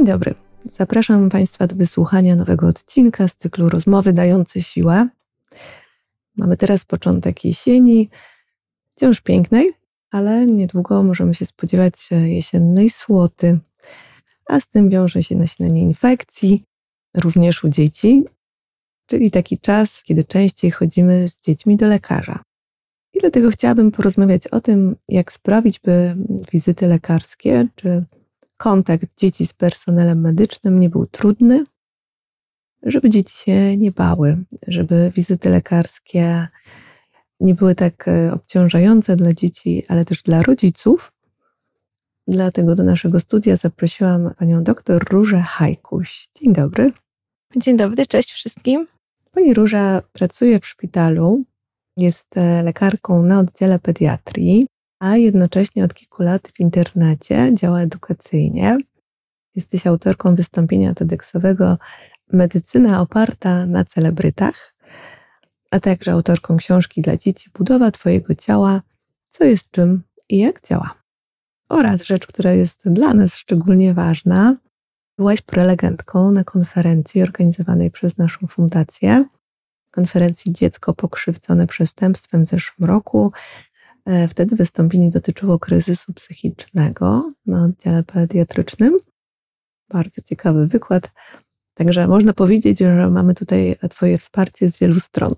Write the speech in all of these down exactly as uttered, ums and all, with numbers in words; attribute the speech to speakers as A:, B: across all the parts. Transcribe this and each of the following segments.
A: Dzień dobry. Zapraszam Państwa do wysłuchania nowego odcinka z cyklu Rozmowy dające siłę. Mamy teraz początek jesieni, wciąż pięknej, ale niedługo możemy się spodziewać jesiennej słoty, a z tym wiąże się nasilenie infekcji, również u dzieci, czyli taki czas, kiedy częściej chodzimy z dziećmi do lekarza. I dlatego chciałabym porozmawiać o tym, jak sprawić, by wizyty lekarskie czy kontakt dzieci z personelem medycznym nie był trudny, żeby dzieci się nie bały, żeby wizyty lekarskie nie były tak obciążające dla dzieci, ale też dla rodziców. Dlatego do naszego studia zaprosiłam panią doktor Różę Hajkuś. Dzień dobry.
B: Dzień dobry, cześć wszystkim.
A: Pani Róża pracuje w szpitalu, jest lekarką na oddziale pediatrii, a jednocześnie od kilku lat w internecie działa edukacyjnie. Jesteś autorką wystąpienia TEDxowego Medycyna oparta na celebrytach, a także autorką książki dla dzieci Budowa Twojego ciała, co jest czym i jak działa. Oraz rzecz, która jest dla nas szczególnie ważna, byłaś prelegentką na konferencji organizowanej przez naszą fundację, konferencji Dziecko pokrzywdzone przestępstwem w zeszłym roku. Wtedy wystąpienie dotyczyło kryzysu psychicznego na oddziale pediatrycznym. Bardzo ciekawy wykład. Także można powiedzieć, że mamy tutaj Twoje wsparcie z wielu stron.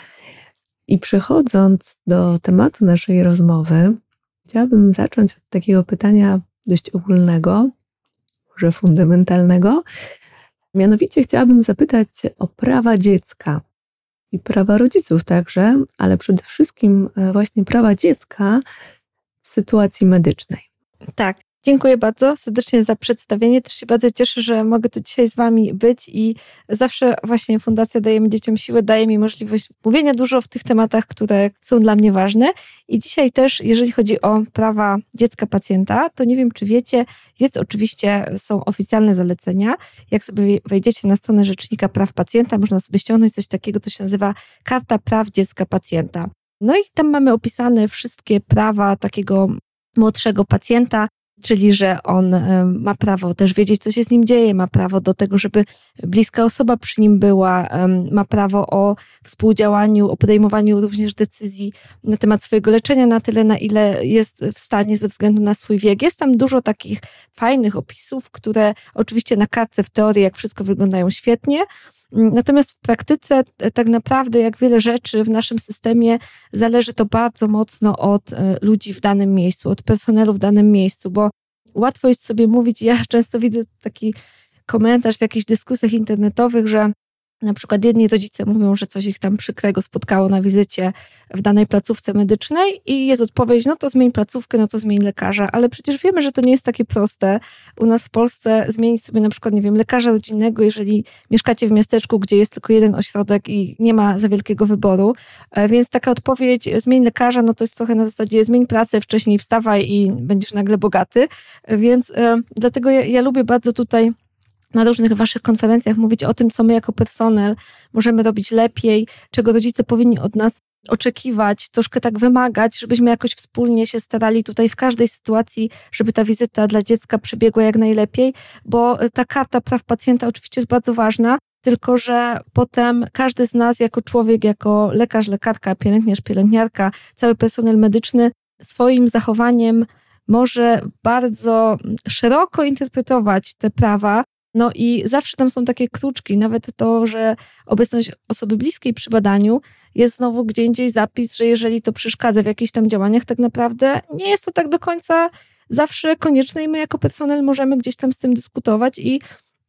A: I przechodząc do tematu naszej rozmowy, chciałabym zacząć od takiego pytania dość ogólnego, może fundamentalnego. Mianowicie chciałabym zapytać o prawa dziecka i prawa rodziców także, ale przede wszystkim właśnie prawa dziecka w sytuacji medycznej.
B: Tak, dziękuję bardzo serdecznie za przedstawienie. Też się bardzo cieszę, że mogę tu dzisiaj z Wami być i zawsze właśnie Fundacja Dajemy Dzieciom Siłę daje mi możliwość mówienia dużo w tych tematach, które są dla mnie ważne. I dzisiaj też, jeżeli chodzi o prawa dziecka pacjenta, to nie wiem, czy wiecie, jest oczywiście, są oficjalne zalecenia. Jak sobie wejdziecie na stronę Rzecznika Praw Pacjenta, można sobie ściągnąć coś takiego, co się nazywa Karta Praw Dziecka Pacjenta. No i tam mamy opisane wszystkie prawa takiego młodszego pacjenta, czyli że on ma prawo też wiedzieć, co się z nim dzieje, ma prawo do tego, żeby bliska osoba przy nim była, ma prawo o współdziałaniu, o podejmowaniu również decyzji na temat swojego leczenia na tyle, na ile jest w stanie ze względu na swój wiek. Jest tam dużo takich fajnych opisów, które oczywiście na kartce w teorii, jak wszystko wyglądają świetnie, natomiast w praktyce tak naprawdę, jak wiele rzeczy w naszym systemie, zależy to bardzo mocno od ludzi w danym miejscu, od personelu w danym miejscu, bo łatwo jest sobie mówić, ja często widzę taki komentarz w jakichś dyskusjach internetowych, że na przykład jedni rodzice mówią, że coś ich tam przykrego spotkało na wizycie w danej placówce medycznej i jest odpowiedź, no to zmień placówkę, no to zmień lekarza, ale przecież wiemy, że to nie jest takie proste. U nas w Polsce zmienić sobie na przykład, nie wiem, lekarza rodzinnego, jeżeli mieszkacie w miasteczku, gdzie jest tylko jeden ośrodek i nie ma za wielkiego wyboru, więc taka odpowiedź, zmień lekarza, no to jest trochę na zasadzie zmień pracę, wcześniej wstawaj i będziesz nagle bogaty, więc e, dlatego ja, ja lubię bardzo tutaj na różnych waszych konferencjach mówić o tym, co my jako personel możemy robić lepiej, czego rodzice powinni od nas oczekiwać, troszkę tak wymagać, żebyśmy jakoś wspólnie się starali tutaj w każdej sytuacji, żeby ta wizyta dla dziecka przebiegła jak najlepiej, bo ta karta praw pacjenta oczywiście jest bardzo ważna, tylko że potem każdy z nas jako człowiek, jako lekarz, lekarka, pielęgniarz, pielęgniarka, cały personel medyczny swoim zachowaniem może bardzo szeroko interpretować te prawa. No i zawsze tam są takie kruczki, nawet to, że obecność osoby bliskiej przy badaniu jest znowu gdzie indziej zapis, że jeżeli to przeszkadza w jakichś tam działaniach, tak naprawdę nie jest to tak do końca zawsze konieczne i my jako personel możemy gdzieś tam z tym dyskutować i,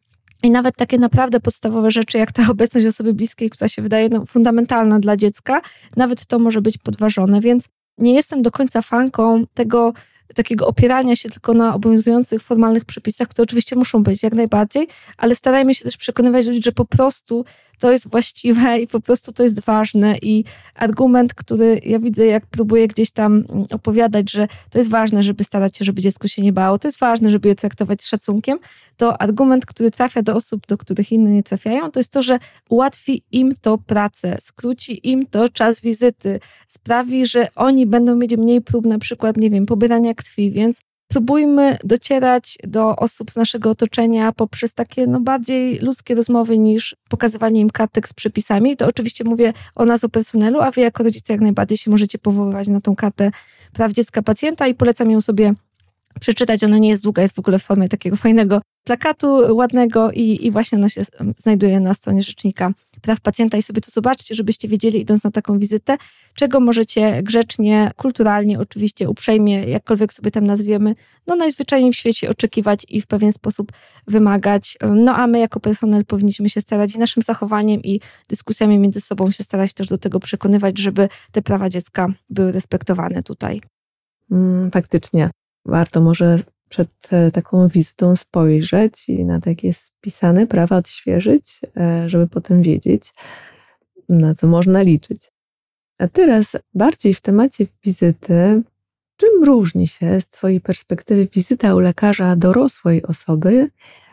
B: i nawet takie naprawdę podstawowe rzeczy, jak ta obecność osoby bliskiej, która się wydaje no, fundamentalna dla dziecka, nawet to może być podważone, więc nie jestem do końca fanką tego takiego opierania się tylko na obowiązujących formalnych przepisach, które oczywiście muszą być jak najbardziej, ale starajmy się też przekonywać ludzi, że po prostu to jest właściwe i po prostu to jest ważne i argument, który ja widzę, jak próbuję gdzieś tam opowiadać, że to jest ważne, żeby starać się, żeby dziecko się nie bało, to jest ważne, żeby je traktować z szacunkiem, to argument, który trafia do osób, do których inne nie trafiają, to jest to, że ułatwi im to pracę, skróci im to czas wizyty, sprawi, że oni będą mieć mniej prób na przykład, nie wiem, pobierania krwi, więc próbujmy docierać do osób z naszego otoczenia poprzez takie no, bardziej ludzkie rozmowy niż pokazywanie im kartek z przepisami. To oczywiście mówię o nas, o personelu, a wy jako rodzice jak najbardziej się możecie powoływać na tą kartę praw dziecka pacjenta i polecam ją sobie przeczytać. Ona nie jest długa, jest w ogóle w formie takiego fajnego plakatu ładnego i, i właśnie ona się znajduje na stronie Rzecznika Praw Pacjenta i sobie to zobaczcie, żebyście wiedzieli, idąc na taką wizytę, czego możecie grzecznie, kulturalnie, oczywiście uprzejmie, jakkolwiek sobie tam nazwiemy, no najzwyczajniej w świecie oczekiwać i w pewien sposób wymagać. No a my jako personel powinniśmy się starać i naszym zachowaniem i dyskusjami między sobą się starać też do tego przekonywać, żeby te prawa dziecka były respektowane tutaj.
A: Mm, faktycznie. Warto może przed taką wizytą spojrzeć i na tak jest spisane, prawa odświeżyć, żeby potem wiedzieć, na co można liczyć. A teraz bardziej w temacie wizyty, czym różni się z twojej perspektywy wizyta u lekarza dorosłej osoby,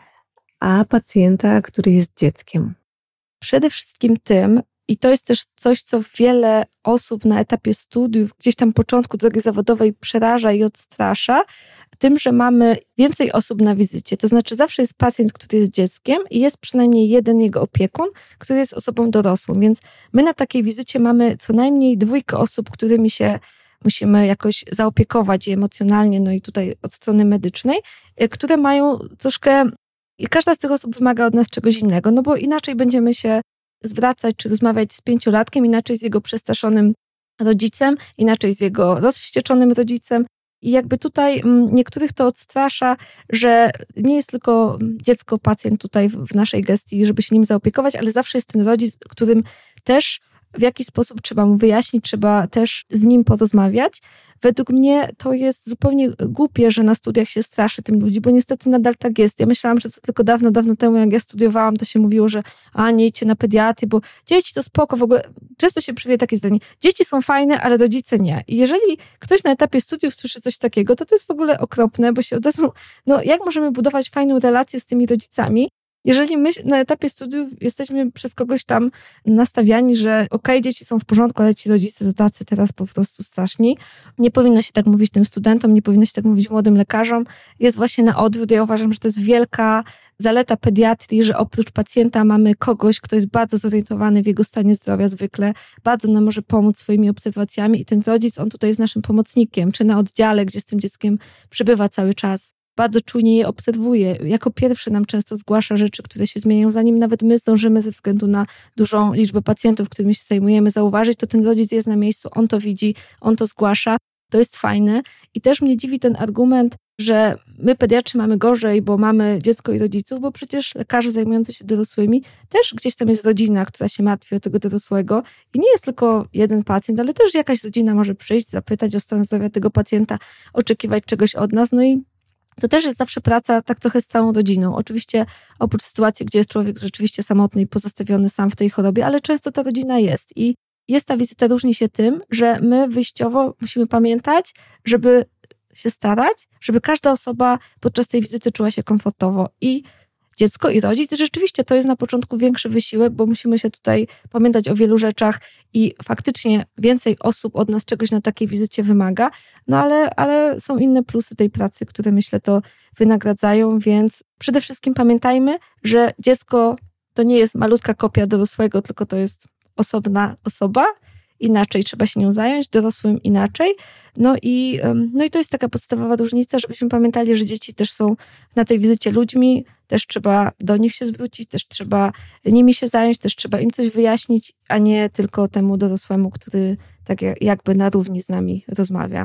A: a pacjenta, który jest dzieckiem?
B: Przede wszystkim tym, i to jest też coś, co wiele osób na etapie studiów, gdzieś tam początku drogi zawodowej przeraża i odstrasza, tym, że mamy więcej osób na wizycie. To znaczy zawsze jest pacjent, który jest dzieckiem i jest przynajmniej jeden jego opiekun, który jest osobą dorosłą. Więc my na takiej wizycie mamy co najmniej dwójkę osób, którymi się musimy jakoś zaopiekować emocjonalnie, no i tutaj od strony medycznej, które mają troszkę... I każda z tych osób wymaga od nas czegoś innego, no bo inaczej będziemy się zwracać czy rozmawiać z pięciolatkiem, inaczej z jego przestraszonym rodzicem, inaczej z jego rozwścieczonym rodzicem. I jakby tutaj niektórych to odstrasza, że nie jest tylko dziecko, pacjent tutaj w naszej gestii, żeby się nim zaopiekować, ale zawsze jest ten rodzic, którym też w jakiś sposób trzeba mu wyjaśnić, trzeba też z nim porozmawiać. Według mnie to jest zupełnie głupie, że na studiach się straszy tym ludzi, bo niestety nadal tak jest. Ja myślałam, że to tylko dawno, dawno temu, jak ja studiowałam, to się mówiło, że a nie idźcie na pediatrię, bo dzieci to spoko, w ogóle często się przywija takie zdanie, dzieci są fajne, ale rodzice nie. I jeżeli ktoś na etapie studiów słyszy coś takiego, to to jest w ogóle okropne, bo się od razu, no jak możemy budować fajną relację z tymi rodzicami, jeżeli my na etapie studiów jesteśmy przez kogoś tam nastawiani, że okej, okay, dzieci są w porządku, ale ci rodzice to tacy teraz po prostu straszni. Nie powinno się tak mówić tym studentom, nie powinno się tak mówić młodym lekarzom. Jest właśnie na odwrót. Ja uważam, że to jest wielka zaleta pediatrii, że oprócz pacjenta mamy kogoś, kto jest bardzo zorientowany w jego stanie zdrowia zwykle, bardzo nam może pomóc swoimi obserwacjami i ten rodzic, on tutaj jest naszym pomocnikiem, czy na oddziale, gdzie z tym dzieckiem przebywa cały czas. Bardzo czujnie je obserwuje. Jako pierwszy nam często zgłasza rzeczy, które się zmieniają, zanim nawet my zdążymy ze względu na dużą liczbę pacjentów, którymi się zajmujemy, zauważyć, to ten rodzic jest na miejscu, on to widzi, on to zgłasza. To jest fajne. I też mnie dziwi ten argument, że my pediatrzy mamy gorzej, bo mamy dziecko i rodziców, bo przecież lekarze zajmujący się dorosłymi też gdzieś tam jest rodzina, która się martwi o tego dorosłego i nie jest tylko jeden pacjent, ale też jakaś rodzina może przyjść, zapytać o stan zdrowia tego pacjenta, oczekiwać czegoś od nas, no i to też jest zawsze praca tak trochę z całą rodziną. Oczywiście oprócz sytuacji, gdzie jest człowiek rzeczywiście samotny i pozostawiony sam w tej chorobie, ale często ta rodzina jest. I jest ta wizyta różni się tym, że my wyjściowo musimy pamiętać, żeby się starać, żeby każda osoba podczas tej wizyty czuła się komfortowo. I dziecko i rodzic. Rzeczywiście to jest na początku większy wysiłek, bo musimy się tutaj pamiętać o wielu rzeczach i faktycznie więcej osób od nas czegoś na takiej wizycie wymaga, no ale, ale są inne plusy tej pracy, które myślę to wynagradzają, więc przede wszystkim pamiętajmy, że dziecko to nie jest malutka kopia dorosłego, tylko to jest osobna osoba, inaczej trzeba się nią zająć, dorosłym inaczej. No i, no i to jest taka podstawowa różnica, żebyśmy pamiętali, że dzieci też są na tej wizycie ludźmi, też trzeba do nich się zwrócić, też trzeba nimi się zająć, też trzeba im coś wyjaśnić, a nie tylko temu dorosłemu, który tak jakby na równi z nami rozmawia.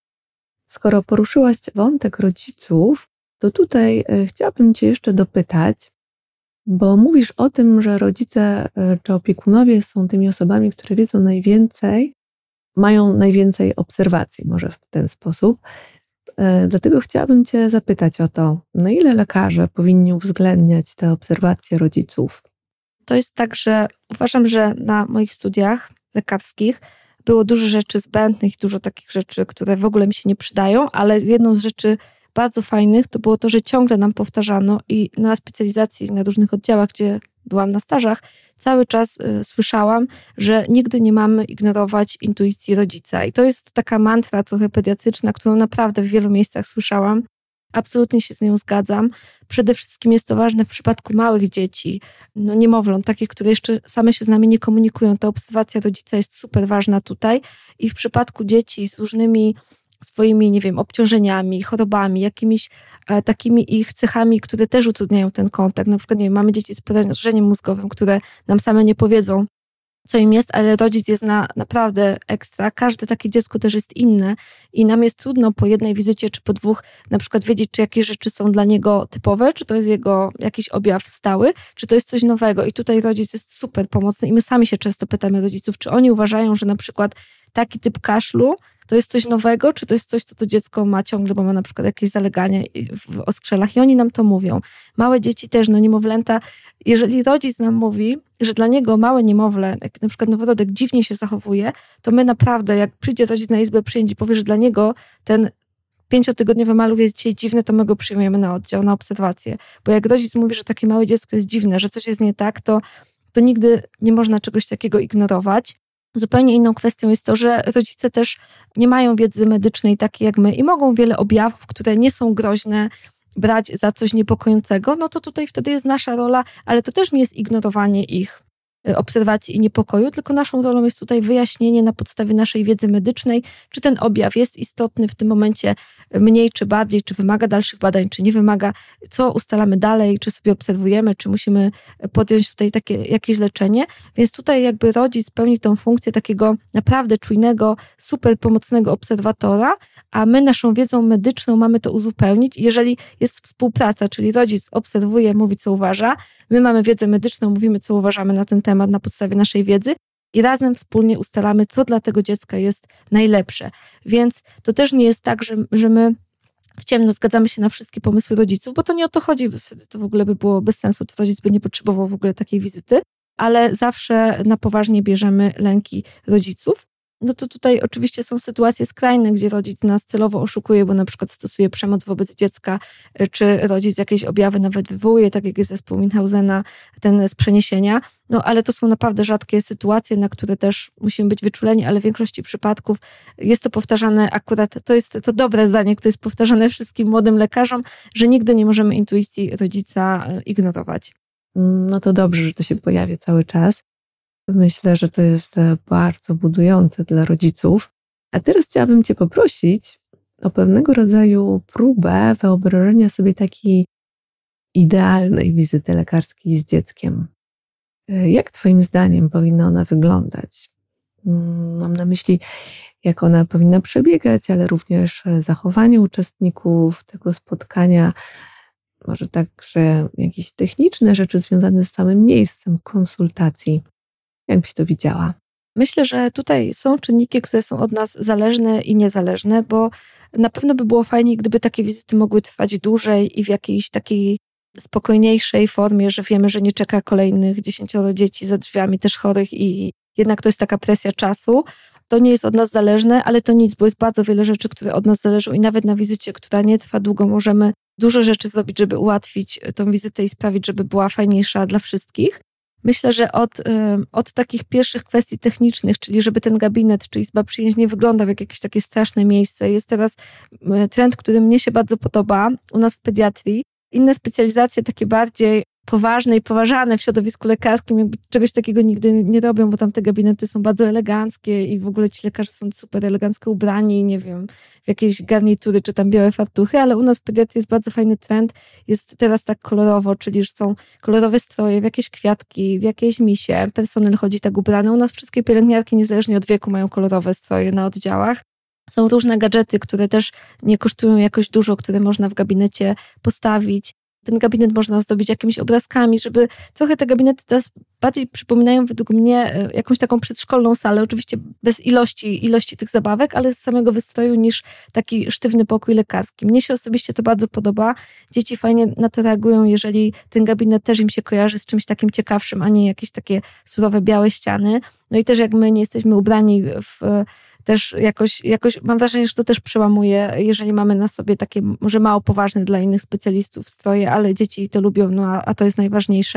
A: Skoro poruszyłaś wątek rodziców, to tutaj chciałabym cię jeszcze dopytać, bo mówisz o tym, że rodzice czy opiekunowie są tymi osobami, które wiedzą najwięcej, mają najwięcej obserwacji, może w ten sposób. Dlatego chciałabym cię zapytać o to, na ile lekarze powinni uwzględniać te obserwacje rodziców?
B: To jest tak, że uważam, że na moich studiach lekarskich było dużo rzeczy zbędnych, dużo takich rzeczy, które w ogóle mi się nie przydają, ale jedną z rzeczy bardzo fajnych to było to, że ciągle nam powtarzano i na specjalizacji, na różnych oddziałach, gdzie byłam na stażach, cały czas y, słyszałam, że nigdy nie mamy ignorować intuicji rodzica. I to jest taka mantra trochę pediatryczna, którą naprawdę w wielu miejscach słyszałam. Absolutnie się z nią zgadzam. Przede wszystkim jest to ważne w przypadku małych dzieci, no niemowląt, takich, które jeszcze same się z nami nie komunikują. Ta obserwacja rodzica jest super ważna tutaj. I w przypadku dzieci z różnymi swoimi, nie wiem, obciążeniami, chorobami, jakimiś e, takimi ich cechami, które też utrudniają ten kontakt. Na przykład, nie wiem, mamy dzieci z porażeniem mózgowym, które nam same nie powiedzą, co im jest, ale rodzic jest na, naprawdę ekstra. Każde takie dziecko też jest inne i nam jest trudno po jednej wizycie czy po dwóch na przykład wiedzieć, czy jakieś rzeczy są dla niego typowe, czy to jest jego jakiś objaw stały, czy to jest coś nowego. I tutaj rodzic jest super pomocny i my sami się często pytamy rodziców, czy oni uważają, że na przykład taki typ kaszlu to jest coś nowego, czy to jest coś, co to dziecko ma ciągle, bo ma na przykład jakieś zalegania w oskrzelach i oni nam to mówią. Małe dzieci też, no niemowlęta, jeżeli rodzic nam mówi, że dla niego małe niemowlę, jak na przykład noworodek dziwnie się zachowuje, to my naprawdę, jak przyjdzie rodzic na izbę przyjęć i powie, że dla niego ten pięciotygodniowy maluch jest dzisiaj dziwny, to my go przyjmujemy na oddział, na obserwację. Bo jak rodzic mówi, że takie małe dziecko jest dziwne, że coś jest nie tak, to, to nigdy nie można czegoś takiego ignorować. Zupełnie inną kwestią jest to, że rodzice też nie mają wiedzy medycznej takiej jak my i mogą wiele objawów, które nie są groźne, brać za coś niepokojącego, no to tutaj wtedy jest nasza rola, ale to też nie jest ignorowanie ich obserwacji i niepokoju, tylko naszą rolą jest tutaj wyjaśnienie na podstawie naszej wiedzy medycznej, czy ten objaw jest istotny w tym momencie mniej czy bardziej, czy wymaga dalszych badań, czy nie wymaga, co ustalamy dalej, czy sobie obserwujemy, czy musimy podjąć tutaj takie jakieś leczenie. Więc tutaj jakby rodzic pełni tą funkcję takiego naprawdę czujnego, super pomocnego obserwatora, a my naszą wiedzą medyczną mamy to uzupełnić. Jeżeli jest współpraca, czyli rodzic obserwuje, mówi co uważa, my mamy wiedzę medyczną, mówimy co uważamy na ten temat na podstawie naszej wiedzy i razem wspólnie ustalamy, co dla tego dziecka jest najlepsze. Więc to też nie jest tak, że, że my w ciemno zgadzamy się na wszystkie pomysły rodziców, bo to nie o to chodzi, wtedy to w ogóle by było bez sensu, to rodzic by nie potrzebował w ogóle takiej wizyty, ale zawsze na poważnie bierzemy lęki rodziców. No to tutaj oczywiście są sytuacje skrajne, gdzie rodzic nas celowo oszukuje, bo na przykład stosuje przemoc wobec dziecka, czy rodzic jakieś objawy nawet wywołuje, tak jak jest zespół Minhausena, ten z przeniesienia. No ale to są naprawdę rzadkie sytuacje, na które też musimy być wyczuleni, ale w większości przypadków jest to powtarzane akurat, to jest to dobre zdanie, które jest powtarzane wszystkim młodym lekarzom, że nigdy nie możemy intuicji rodzica ignorować.
A: No to dobrze, że to się pojawia cały czas. Myślę, że to jest bardzo budujące dla rodziców. A teraz chciałabym Cię poprosić o pewnego rodzaju próbę wyobrażenia sobie takiej idealnej wizyty lekarskiej z dzieckiem. Jak Twoim zdaniem powinna ona wyglądać? Mam na myśli, jak ona powinna przebiegać, ale również zachowanie uczestników tego spotkania, może także jakieś techniczne rzeczy związane z samym miejscem konsultacji. Jak byś to widziała?
B: Myślę, że tutaj są czynniki, które są od nas zależne i niezależne, bo na pewno by było fajnie, gdyby takie wizyty mogły trwać dłużej i w jakiejś takiej spokojniejszej formie, że wiemy, że nie czeka kolejnych dziesięcioro dzieci za drzwiami też chorych i jednak to jest taka presja czasu. To nie jest od nas zależne, ale to nic, bo jest bardzo wiele rzeczy, które od nas zależą i nawet na wizycie, która nie trwa długo, możemy dużo rzeczy zrobić, żeby ułatwić tą wizytę i sprawić, żeby była fajniejsza dla wszystkich. Myślę, że od, od takich pierwszych kwestii technicznych, czyli żeby ten gabinet czy izba przyjęć nie wyglądał jak jakieś takie straszne miejsce. Jest teraz trend, który mnie się bardzo podoba u nas w pediatrii. Inne specjalizacje, takie bardziej poważne i poważane w środowisku lekarskim, jakby czegoś takiego nigdy nie robią, bo tam te gabinety są bardzo eleganckie i w ogóle ci lekarze są super elegancko ubrani, nie wiem, w jakieś garnitury czy tam białe fartuchy, ale u nas w pediatrii jest bardzo fajny trend. Jest teraz tak kolorowo, czyli że są kolorowe stroje, w jakieś kwiatki, w jakieś misie, personel chodzi tak ubrany. U nas wszystkie pielęgniarki niezależnie od wieku mają kolorowe stroje na oddziałach. Są różne gadżety, które też nie kosztują jakoś dużo, które można w gabinecie postawić. Ten gabinet można ozdobić jakimiś obrazkami, żeby trochę te gabinety teraz bardziej przypominają według mnie jakąś taką przedszkolną salę, oczywiście bez ilości, ilości tych zabawek, ale z samego wystroju niż taki sztywny pokój lekarski. Mnie się osobiście to bardzo podoba. Dzieci fajnie na to reagują, jeżeli ten gabinet też im się kojarzy z czymś takim ciekawszym, a nie jakieś takie surowe, białe ściany. No i też jak my nie jesteśmy ubrani w też jakoś, jakoś mam wrażenie, że to też przełamuje, jeżeli mamy na sobie takie może mało poważne dla innych specjalistów stroje, ale dzieci to lubią, no a, a to jest najważniejsze.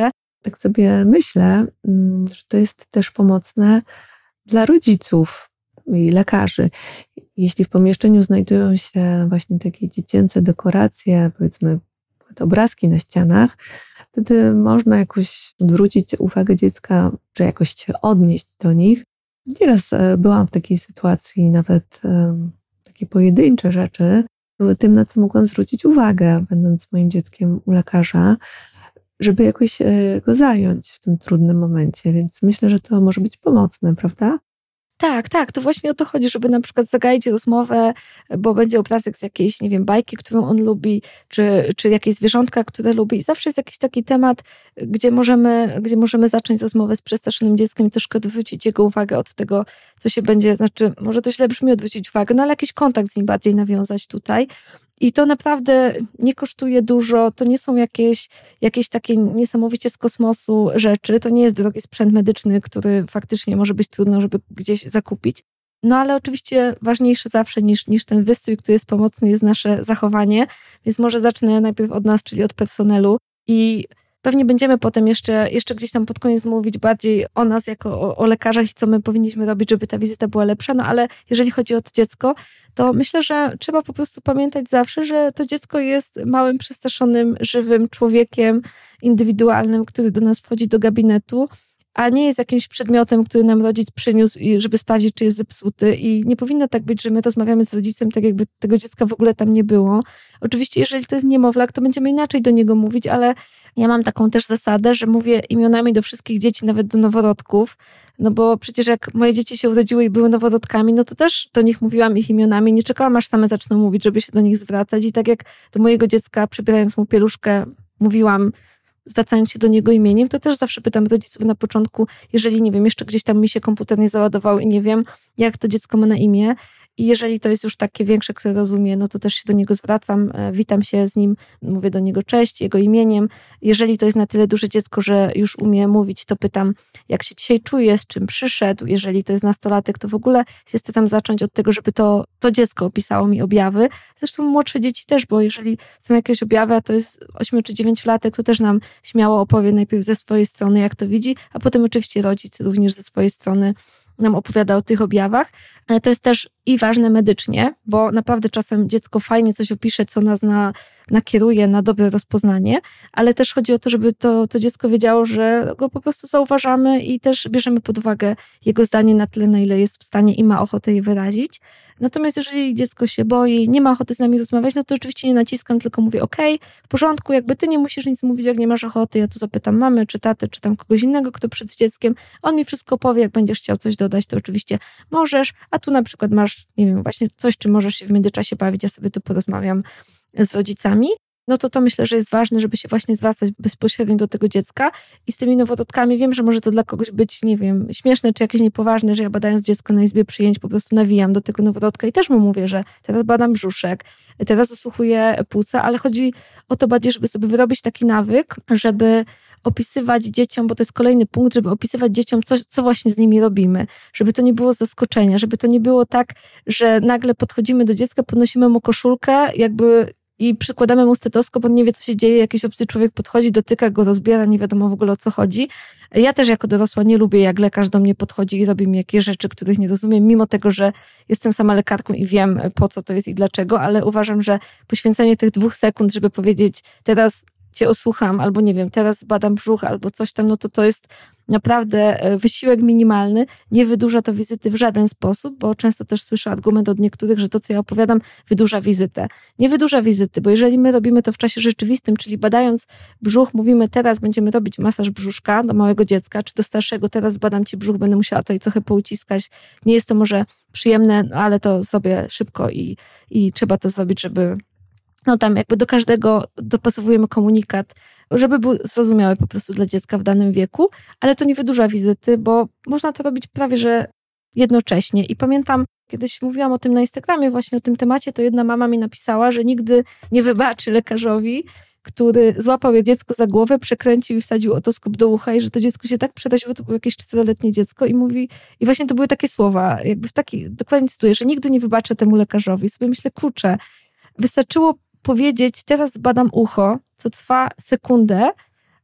A: tak sobie myślę, że to jest też pomocne dla rodziców i lekarzy. Jeśli w pomieszczeniu znajdują się właśnie takie dziecięce dekoracje, powiedzmy te obrazki na ścianach, wtedy można jakoś odwrócić uwagę dziecka, czy jakoś się odnieść do nich. Nieraz byłam w takiej sytuacji, nawet takie pojedyncze rzeczy były tym, na co mogłam zwrócić uwagę, będąc moim dzieckiem u lekarza, żeby jakoś go zająć w tym trudnym momencie. Więc myślę, że to może być pomocne, prawda?
B: Tak, tak, to właśnie o to chodzi, żeby na przykład zagaić rozmowę, bo będzie obrazek z jakiejś, nie wiem, bajki, którą on lubi, czy, czy jakieś zwierzątka, które lubi. I zawsze jest jakiś taki temat, gdzie możemy, gdzie możemy zacząć rozmowę z przestraszonym dzieckiem i troszkę odwrócić jego uwagę od tego, co się będzie, znaczy, może to źle brzmi odwrócić uwagę, no ale jakiś kontakt z nim bardziej nawiązać tutaj. I to naprawdę nie kosztuje dużo, to nie są jakieś, jakieś takie niesamowicie z kosmosu rzeczy, to nie jest drogi sprzęt medyczny, który faktycznie może być trudno, żeby gdzieś zakupić. No ale oczywiście ważniejsze zawsze niż, niż ten wystrój, który jest pomocny, jest nasze zachowanie, więc może zacznę najpierw od nas, czyli od personelu i pewnie będziemy potem jeszcze, jeszcze gdzieś tam pod koniec mówić bardziej o nas jako o, o lekarzach i co my powinniśmy robić, żeby ta wizyta była lepsza, no ale jeżeli chodzi o to dziecko, to myślę, że trzeba po prostu pamiętać zawsze, że to dziecko jest małym, przestraszonym, żywym człowiekiem indywidualnym, który do nas wchodzi do gabinetu, a nie jest jakimś przedmiotem, który nam rodzic przyniósł, żeby sprawdzić, czy jest zepsuty. I nie powinno tak być, że my rozmawiamy z rodzicem tak, jakby tego dziecka w ogóle tam nie było. Oczywiście, jeżeli to jest niemowlak, to będziemy inaczej do niego mówić, ale ja mam taką też zasadę, że mówię imionami do wszystkich dzieci, nawet do noworodków, no bo przecież jak moje dzieci się urodziły i były noworodkami, no to też do nich mówiłam ich imionami, nie czekałam, aż same zaczną mówić, żeby się do nich zwracać. I tak jak do mojego dziecka, przybierając mu pieluszkę, mówiłam, zwracając się do niego imieniem, to też zawsze pytam rodziców na początku, jeżeli, nie wiem, jeszcze gdzieś tam mi się komputer nie załadował i nie wiem, jak to dziecko ma na imię. I jeżeli to jest już takie większe, które rozumie, no to też się do niego zwracam, witam się z nim, mówię do niego cześć, jego imieniem. Jeżeli to jest na tyle duże dziecko, że już umie mówić, to pytam, jak się dzisiaj czuje, z czym przyszedł. Jeżeli to jest nastolatek, to w ogóle się staram zacząć od tego, żeby to, to dziecko opisało mi objawy. Zresztą młodsze dzieci też, bo jeżeli są jakieś objawy, a to jest osiem czy dziewięciolatek, to też nam śmiało opowie najpierw ze swojej strony, jak to widzi, a potem oczywiście rodzic również ze swojej strony nam opowiada o tych objawach, ale to jest też i ważne medycznie, bo naprawdę czasem dziecko fajnie coś opisze, co nas na, nakieruje na dobre rozpoznanie, ale też chodzi o to, żeby to, to dziecko wiedziało, że go po prostu zauważamy i też bierzemy pod uwagę jego zdanie na tyle, na ile jest w stanie i ma ochotę je wyrazić. Natomiast jeżeli dziecko się boi, nie ma ochoty z nami rozmawiać, no to oczywiście nie naciskam, tylko mówię okej, okay, w porządku, jakby ty nie musisz nic mówić, jak nie masz ochoty, ja tu zapytam mamy, czy tatę, czy tam kogoś innego, kto przed dzieckiem, on mi wszystko powie, jak będziesz chciał coś dodać, to oczywiście możesz, a tu na przykład masz, nie wiem, właśnie coś, czy możesz się w międzyczasie bawić, ja sobie tu porozmawiam z rodzicami. No to to myślę, że jest ważne, żeby się właśnie zwracać bezpośrednio do tego dziecka i z tymi noworodkami wiem, że może to dla kogoś być, nie wiem, śmieszne czy jakieś niepoważne, że ja badając dziecko na izbie przyjęć po prostu nawijam do tego noworodka i też mu mówię, że teraz badam brzuszek, teraz zasłuchuję płuca, ale chodzi o to bardziej, żeby sobie wyrobić taki nawyk, żeby opisywać dzieciom, bo to jest kolejny punkt, żeby opisywać dzieciom, co, co właśnie z nimi robimy, żeby to nie było zaskoczenia, żeby to nie było tak, że nagle podchodzimy do dziecka, podnosimy mu koszulkę, jakby i przykładamy mu stetoskop, on nie wie, co się dzieje, jakiś obcy człowiek podchodzi, dotyka go, rozbiera, nie wiadomo w ogóle, o co chodzi. Ja też jako dorosła nie lubię, jak lekarz do mnie podchodzi i robi mi jakieś rzeczy, których nie rozumiem, mimo tego, że jestem sama lekarką i wiem, po co to jest i dlaczego, ale uważam, że poświęcenie tych dwóch sekund, żeby powiedzieć, teraz cię osłucham, albo nie wiem, teraz badam brzuch, albo coś tam, no to to jest naprawdę wysiłek minimalny. Nie wydłuża to wizyty w żaden sposób, bo często też słyszę argument od niektórych, że to, co ja opowiadam, wydłuża wizytę. Nie wydłuża wizyty, bo jeżeli my robimy to w czasie rzeczywistym, czyli badając brzuch, mówimy, teraz będziemy robić masaż brzuszka do małego dziecka, czy do starszego, teraz zbadam ci brzuch, będę musiała tutaj trochę pouciskać. Nie jest to może przyjemne, ale to zrobię szybko i, i trzeba to zrobić, żeby no tam jakby do każdego dopasowujemy komunikat, żeby był zrozumiały po prostu dla dziecka w danym wieku, ale to nie wydłuża wizyty, bo można to robić prawie że jednocześnie. I pamiętam, kiedyś mówiłam o tym na Instagramie, właśnie o tym temacie, to jedna mama mi napisała, że nigdy nie wybaczy lekarzowi, który złapał je dziecko za głowę, przekręcił i wsadził otoskop do ucha i że to dziecko się tak przeraziło, to było jakieś czteroletnie dziecko i mówi, i właśnie to były takie słowa, jakby w taki, dokładnie cytuję, że nigdy nie wybaczę temu lekarzowi. I sobie myślę, kurczę, wystarczyło powiedzieć, teraz zbadam ucho, co trwa sekundę,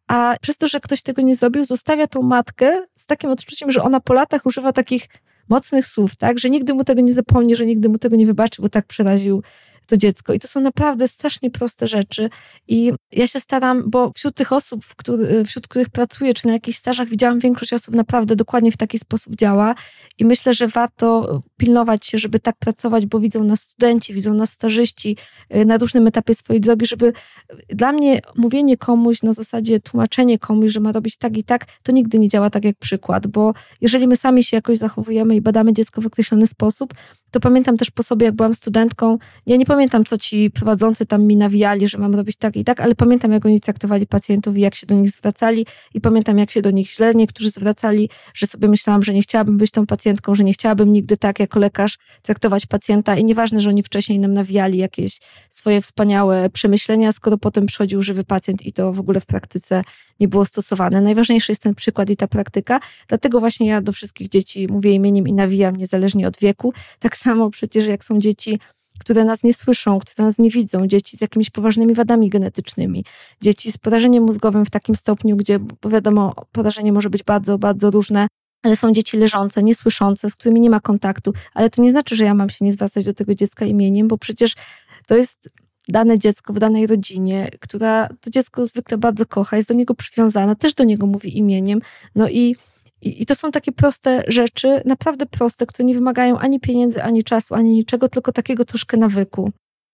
B: a przez to, że ktoś tego nie zrobił, zostawia tą matkę z takim odczuciem, że ona po latach używa takich mocnych słów, tak, że nigdy mu tego nie zapomni, że nigdy mu tego nie wybaczy, bo tak przeraził to dziecko. I to są naprawdę strasznie proste rzeczy. I ja się staram, bo wśród tych osób, wśród których pracuję, czy na jakichś stażach widziałam, większość osób naprawdę dokładnie w taki sposób działa. I myślę, że warto pilnować się, żeby tak pracować, bo widzą nas studenci, widzą nas stażyści na różnym etapie swojej drogi, żeby dla mnie mówienie komuś na zasadzie tłumaczenie komuś, że ma robić tak i tak, to nigdy nie działa tak jak przykład, bo jeżeli my sami się jakoś zachowujemy i badamy dziecko w określony sposób, to pamiętam też po sobie, jak byłam studentką, ja nie pamiętam, co ci prowadzący tam mi nawijali, że mam robić tak i tak, ale pamiętam, jak oni traktowali pacjentów i jak się do nich zwracali i pamiętam, jak się do nich źle niektórzy zwracali, że sobie myślałam, że nie chciałabym być tą pacjentką, że nie chciałabym nigdy tak jako lekarz traktować pacjenta i nieważne, że oni wcześniej nam nawijali jakieś swoje wspaniałe przemyślenia, skoro potem przychodził żywy pacjent i to w ogóle w praktyce nie było stosowane. Najważniejszy jest ten przykład i ta praktyka, dlatego właśnie ja do wszystkich dzieci mówię imieniem i nawijam niezależnie od wieku. Tak samo przecież jak są dzieci, które nas nie słyszą, które nas nie widzą, dzieci z jakimiś poważnymi wadami genetycznymi, dzieci z porażeniem mózgowym w takim stopniu, gdzie, bo wiadomo, porażenie może być bardzo, bardzo różne, ale są dzieci leżące, niesłyszące, z którymi nie ma kontaktu, ale to nie znaczy, że ja mam się nie zwracać do tego dziecka imieniem, bo przecież to jest dane dziecko w danej rodzinie, która to dziecko zwykle bardzo kocha, jest do niego przywiązana, też do niego mówi imieniem, no i I, I to są takie proste rzeczy, naprawdę proste, które nie wymagają ani pieniędzy, ani czasu, ani niczego, tylko takiego troszkę nawyku.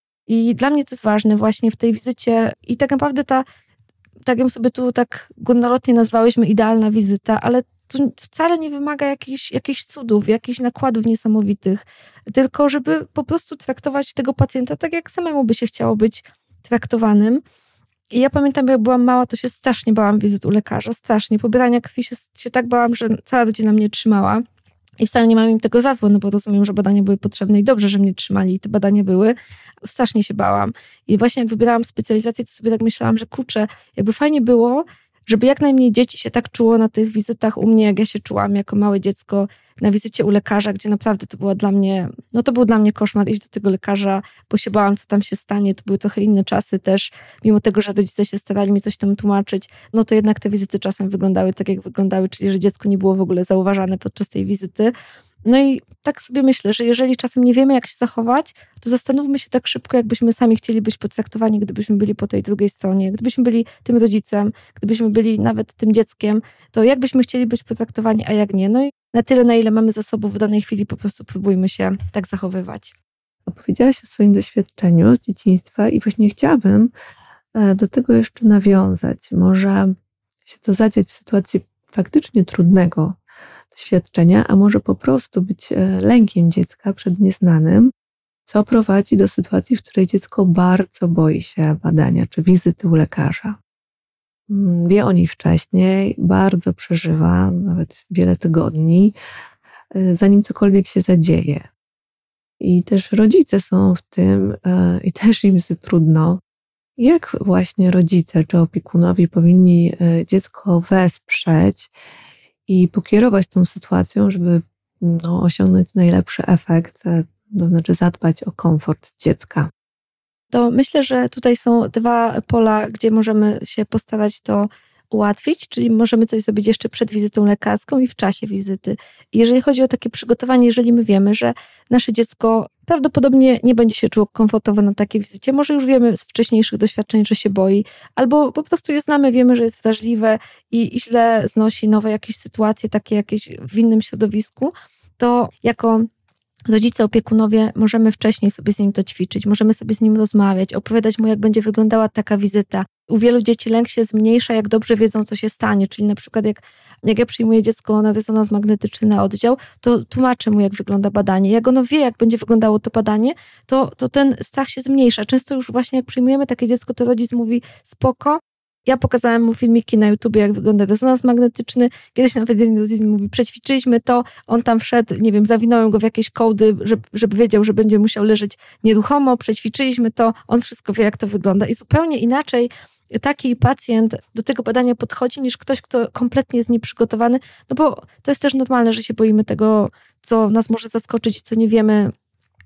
B: I dla mnie to jest ważne właśnie w tej wizycie i tak naprawdę ta, tak ją sobie tu tak górnolotnie nazwałyśmy idealna wizyta, ale to wcale nie wymaga jakichś, jakichś cudów, jakichś nakładów niesamowitych, tylko żeby po prostu traktować tego pacjenta tak, jak samemu by się chciało być traktowanym. I ja pamiętam, jak byłam mała, to się strasznie bałam wizyt u lekarza, strasznie. Pobierania krwi się, się tak bałam, że cała rodzina mnie trzymała. I wcale nie mam im tego za złe, no bo rozumiem, że badania były potrzebne i dobrze, że mnie trzymali i te badania były. Strasznie się bałam. I właśnie jak wybierałam specjalizację, to sobie tak myślałam, że kurczę, jakby fajnie było, żeby jak najmniej dzieci się tak czuło na tych wizytach u mnie, jak ja się czułam jako małe dziecko na wizycie u lekarza, gdzie naprawdę to było dla mnie, no to był dla mnie koszmar iść do tego lekarza, bo się bałam, co tam się stanie. To były trochę inne czasy też, mimo tego, że rodzice się starali mi coś tam tłumaczyć, no to jednak te wizyty czasem wyglądały tak, jak wyglądały, czyli że dziecko nie było w ogóle zauważane podczas tej wizyty. No i tak sobie myślę, że jeżeli czasem nie wiemy, jak się zachować, to zastanówmy się tak szybko, jakbyśmy sami chcieli być potraktowani, gdybyśmy byli po tej drugiej stronie, gdybyśmy byli tym rodzicem, gdybyśmy byli nawet tym dzieckiem, to jak byśmy chcieli być potraktowani, a jak nie. No i na tyle, na ile mamy zasobów w danej chwili, po prostu próbujmy się tak zachowywać.
A: Opowiedziałaś o swoim doświadczeniu z dzieciństwa i właśnie chciałabym do tego jeszcze nawiązać. Może się to zadziać w sytuacji faktycznie trudnego doświadczenia, a może po prostu być lękiem dziecka przed nieznanym, co prowadzi do sytuacji, w której dziecko bardzo boi się badania czy wizyty u lekarza. Wie o niej wcześniej, bardzo przeżywa, nawet wiele tygodni, zanim cokolwiek się zadzieje. I też rodzice są w tym i też im jest trudno. Jak właśnie rodzice czy opiekunowie powinni dziecko wesprzeć i pokierować tą sytuacją, żeby no, osiągnąć najlepszy efekt, to znaczy zadbać o komfort dziecka?
B: To myślę, że tutaj są dwa pola, gdzie możemy się postarać to ułatwić, czyli możemy coś zrobić jeszcze przed wizytą lekarską i w czasie wizyty. I jeżeli chodzi o takie przygotowanie, jeżeli my wiemy, że nasze dziecko prawdopodobnie nie będzie się czuło komfortowo na takiej wizycie, może już wiemy z wcześniejszych doświadczeń, że się boi, albo po prostu je znamy, wiemy, że jest wrażliwe i, i źle znosi nowe jakieś sytuacje, takie jakieś w innym środowisku, to jako rodzice, opiekunowie możemy wcześniej sobie z nim to ćwiczyć, możemy sobie z nim rozmawiać, opowiadać mu, jak będzie wyglądała taka wizyta. U wielu dzieci lęk się zmniejsza, jak dobrze wiedzą, co się stanie. Czyli na przykład jak, jak ja przyjmuję dziecko na rezonans magnetyczny na oddział, to tłumaczę mu, jak wygląda badanie. Jak ono wie, jak będzie wyglądało to badanie, to, to ten strach się zmniejsza. Często już właśnie jak przyjmujemy takie dziecko, to rodzic mówi spoko. Ja pokazałem mu filmiki na YouTubie, jak wygląda rezonans magnetyczny. Kiedyś nawet jeden rodzic mi mówi, przećwiczyliśmy to, on tam wszedł, nie wiem, zawinąłem go w jakieś kołdy, żeby, żeby wiedział, że będzie musiał leżeć nieruchomo, przećwiczyliśmy to, on wszystko wie, jak to wygląda. I zupełnie inaczej taki pacjent do tego badania podchodzi, niż ktoś, kto kompletnie jest nieprzygotowany, no bo to jest też normalne, że się boimy tego, co nas może zaskoczyć, co nie wiemy,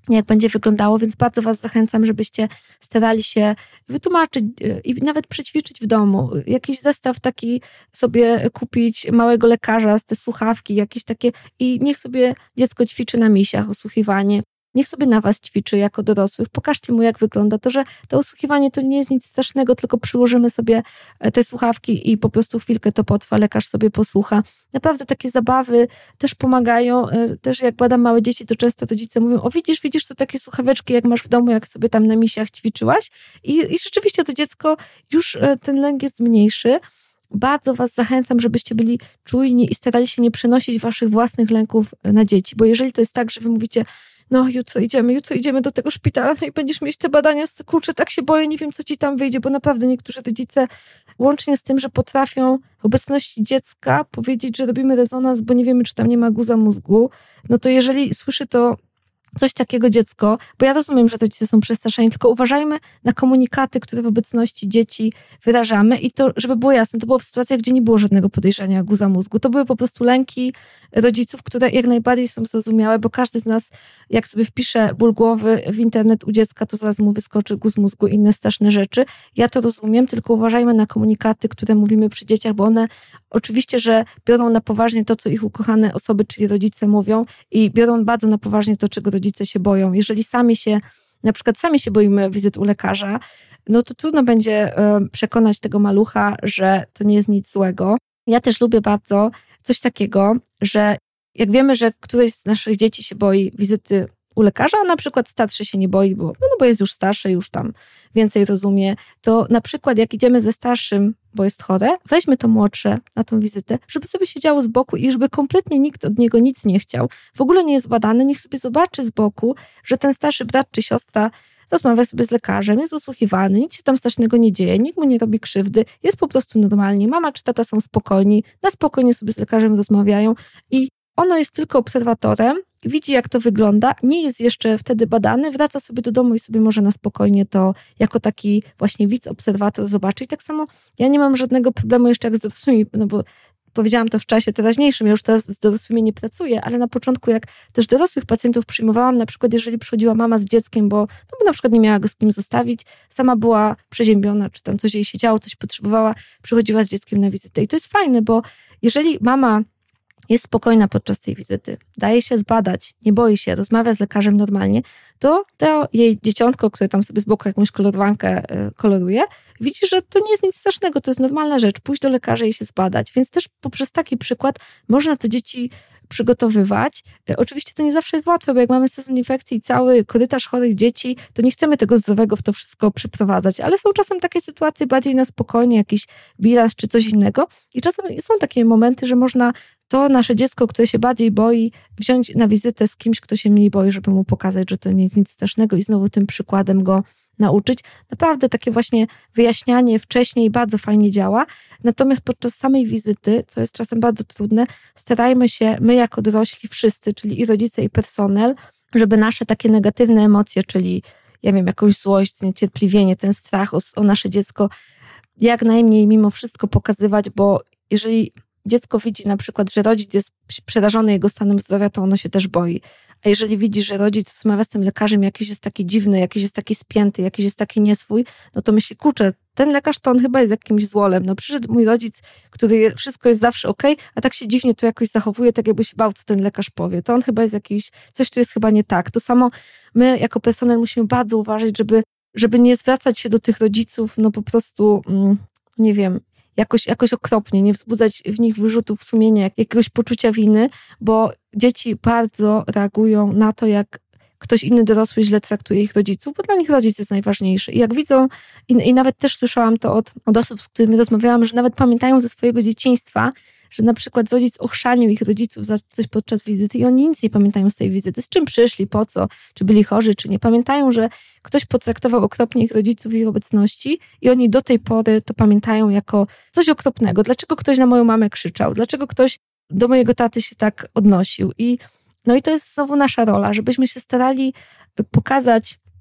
B: jak będzie wyglądało, więc bardzo Was zachęcam, żebyście starali się wytłumaczyć i nawet przećwiczyć w domu. Jakiś zestaw taki sobie kupić małego lekarza, te słuchawki, jakieś takie i niech sobie dziecko ćwiczy na misiach osłuchiwanie. Niech sobie na Was ćwiczy jako dorosłych. Pokażcie mu, jak wygląda to, że to osłuchiwanie to nie jest nic strasznego, tylko przyłożymy sobie te słuchawki i po prostu chwilkę to potrwa, lekarz sobie posłucha. Naprawdę takie zabawy też pomagają. Też jak badam małe dzieci, to często rodzice mówią, o widzisz, widzisz, to takie słuchaweczki, jak masz w domu, jak sobie tam na misiach ćwiczyłaś. I, i rzeczywiście to dziecko już ten lęk jest mniejszy. Bardzo Was zachęcam, żebyście byli czujni i starali się nie przenosić Waszych własnych lęków na dzieci, bo jeżeli to jest tak, że Wy mówicie, no jutro idziemy, jutro idziemy do tego szpitala, no i będziesz mieć te badania, kurczę, tak się boję, nie wiem, co ci tam wyjdzie, bo naprawdę niektórzy rodzice, łącznie z tym, że potrafią w obecności dziecka powiedzieć, że robimy rezonans, bo nie wiemy, czy tam nie ma guza mózgu, no to jeżeli słyszy to coś takiego dziecko, bo ja rozumiem, że rodzice są przestraszeni, tylko uważajmy na komunikaty, które w obecności dzieci wyrażamy i to, żeby było jasne, to było w sytuacjach, gdzie nie było żadnego podejrzenia guza mózgu. To były po prostu lęki rodziców, które jak najbardziej są zrozumiałe, bo każdy z nas, jak sobie wpisze ból głowy w internet u dziecka, to zaraz mu wyskoczy guz mózgu i inne straszne rzeczy. Ja to rozumiem, tylko uważajmy na komunikaty, które mówimy przy dzieciach, bo one oczywiście, że biorą na poważnie to, co ich ukochane osoby, czyli rodzice mówią i biorą bardzo na poważnie to, czego rodzice się boją. Jeżeli sami się, na przykład sami się boimy wizyt u lekarza, no to trudno będzie przekonać tego malucha, że to nie jest nic złego. Ja też lubię bardzo coś takiego, że jak wiemy, że któreś z naszych dzieci się boi wizyty u lekarza, a na przykład starszy się nie boi, bo, no bo jest już starszy, już tam więcej rozumie, to na przykład jak idziemy ze starszym, bo jest chore, weźmy to młodsze na tą wizytę, żeby sobie siedziało z boku i żeby kompletnie nikt od niego nic nie chciał. W ogóle nie jest badany, niech sobie zobaczy z boku, że ten starszy brat czy siostra rozmawia sobie z lekarzem, jest osłuchiwany, nic się tam strasznego nie dzieje, nikt mu nie robi krzywdy, jest po prostu normalnie, mama czy tata są spokojni, na spokojnie sobie z lekarzem rozmawiają i ono jest tylko obserwatorem, widzi jak to wygląda, nie jest jeszcze wtedy badany, wraca sobie do domu i sobie może na spokojnie to jako taki właśnie widz, obserwator zobaczyć. Tak samo ja nie mam żadnego problemu jeszcze jak z dorosłymi, no bo powiedziałam to w czasie teraźniejszym, ja już teraz z dorosłymi nie pracuję, ale na początku jak też dorosłych pacjentów przyjmowałam, na przykład jeżeli przychodziła mama z dzieckiem, bo, no bo na przykład nie miała go z kim zostawić, sama była przeziębiona, czy tam coś jej się działo, coś potrzebowała, przychodziła z dzieckiem na wizytę. I to jest fajne, bo jeżeli mama jest spokojna podczas tej wizyty, daje się zbadać, nie boi się, rozmawia z lekarzem normalnie, to to jej dzieciątko, które tam sobie z boku jakąś kolorowankę koloruje, widzi, że to nie jest nic strasznego, to jest normalna rzecz, pójść do lekarza i się zbadać. Więc też poprzez taki przykład można te dzieci przygotowywać. Oczywiście to nie zawsze jest łatwe, bo jak mamy sezon infekcji i cały korytarz chorych dzieci, to nie chcemy tego zdrowego w to wszystko przyprowadzać, ale są czasem takie sytuacje bardziej na spokojnie, jakiś bilans czy coś innego i czasem są takie momenty, że można to nasze dziecko, które się bardziej boi, wziąć na wizytę z kimś, kto się mniej boi, żeby mu pokazać, że to nie jest nic strasznego i znowu tym przykładem go nauczyć. Naprawdę takie właśnie wyjaśnianie wcześniej bardzo fajnie działa. Natomiast podczas samej wizyty, co jest czasem bardzo trudne, starajmy się my jako dorośli wszyscy, czyli i rodzice, i personel, żeby nasze takie negatywne emocje, czyli ja wiem, jakąś złość, zniecierpliwienie, ten strach o, o nasze dziecko, jak najmniej mimo wszystko pokazywać, bo jeżeli dziecko widzi na przykład, że rodzic jest przerażony jego stanem zdrowia, to ono się też boi. A jeżeli widzi, że rodzic rozmawia z tym lekarzem, jakiś jest taki dziwny, jakiś jest taki spięty, jakiś jest taki nieswój, no to myśli, kurczę, ten lekarz to on chyba jest jakimś złolem. No przyszedł mój rodzic, który wszystko jest zawsze okej, a tak się dziwnie tu jakoś zachowuje, tak jakby się bał, co ten lekarz powie. To on chyba jest jakiś, coś tu jest chyba nie tak. To samo my jako personel musimy bardzo uważać, żeby, żeby nie zwracać się do tych rodziców, no po prostu, mm, nie wiem, Jakoś, jakoś okropnie, nie wzbudzać w nich wyrzutów sumienia, jakiegoś poczucia winy, bo dzieci bardzo reagują na to, jak ktoś inny dorosły źle traktuje ich rodziców, bo dla nich rodzic jest najważniejszy. I jak widzą, i, i nawet też słyszałam to od, od osób, z którymi rozmawiałam, że nawet pamiętają ze swojego dzieciństwa, że na przykład rodzic ochrzanił ich rodziców za coś podczas wizyty i oni nic nie pamiętają z tej wizyty, z czym przyszli, po co, czy byli chorzy, czy nie. Pamiętają, że ktoś potraktował okropnie ich rodziców w ich obecności i oni do tej pory to pamiętają jako coś okropnego. Dlaczego ktoś na moją mamę krzyczał? Dlaczego ktoś do mojego taty się tak odnosił? I no i to jest znowu nasza rola, żebyśmy się starali pokazać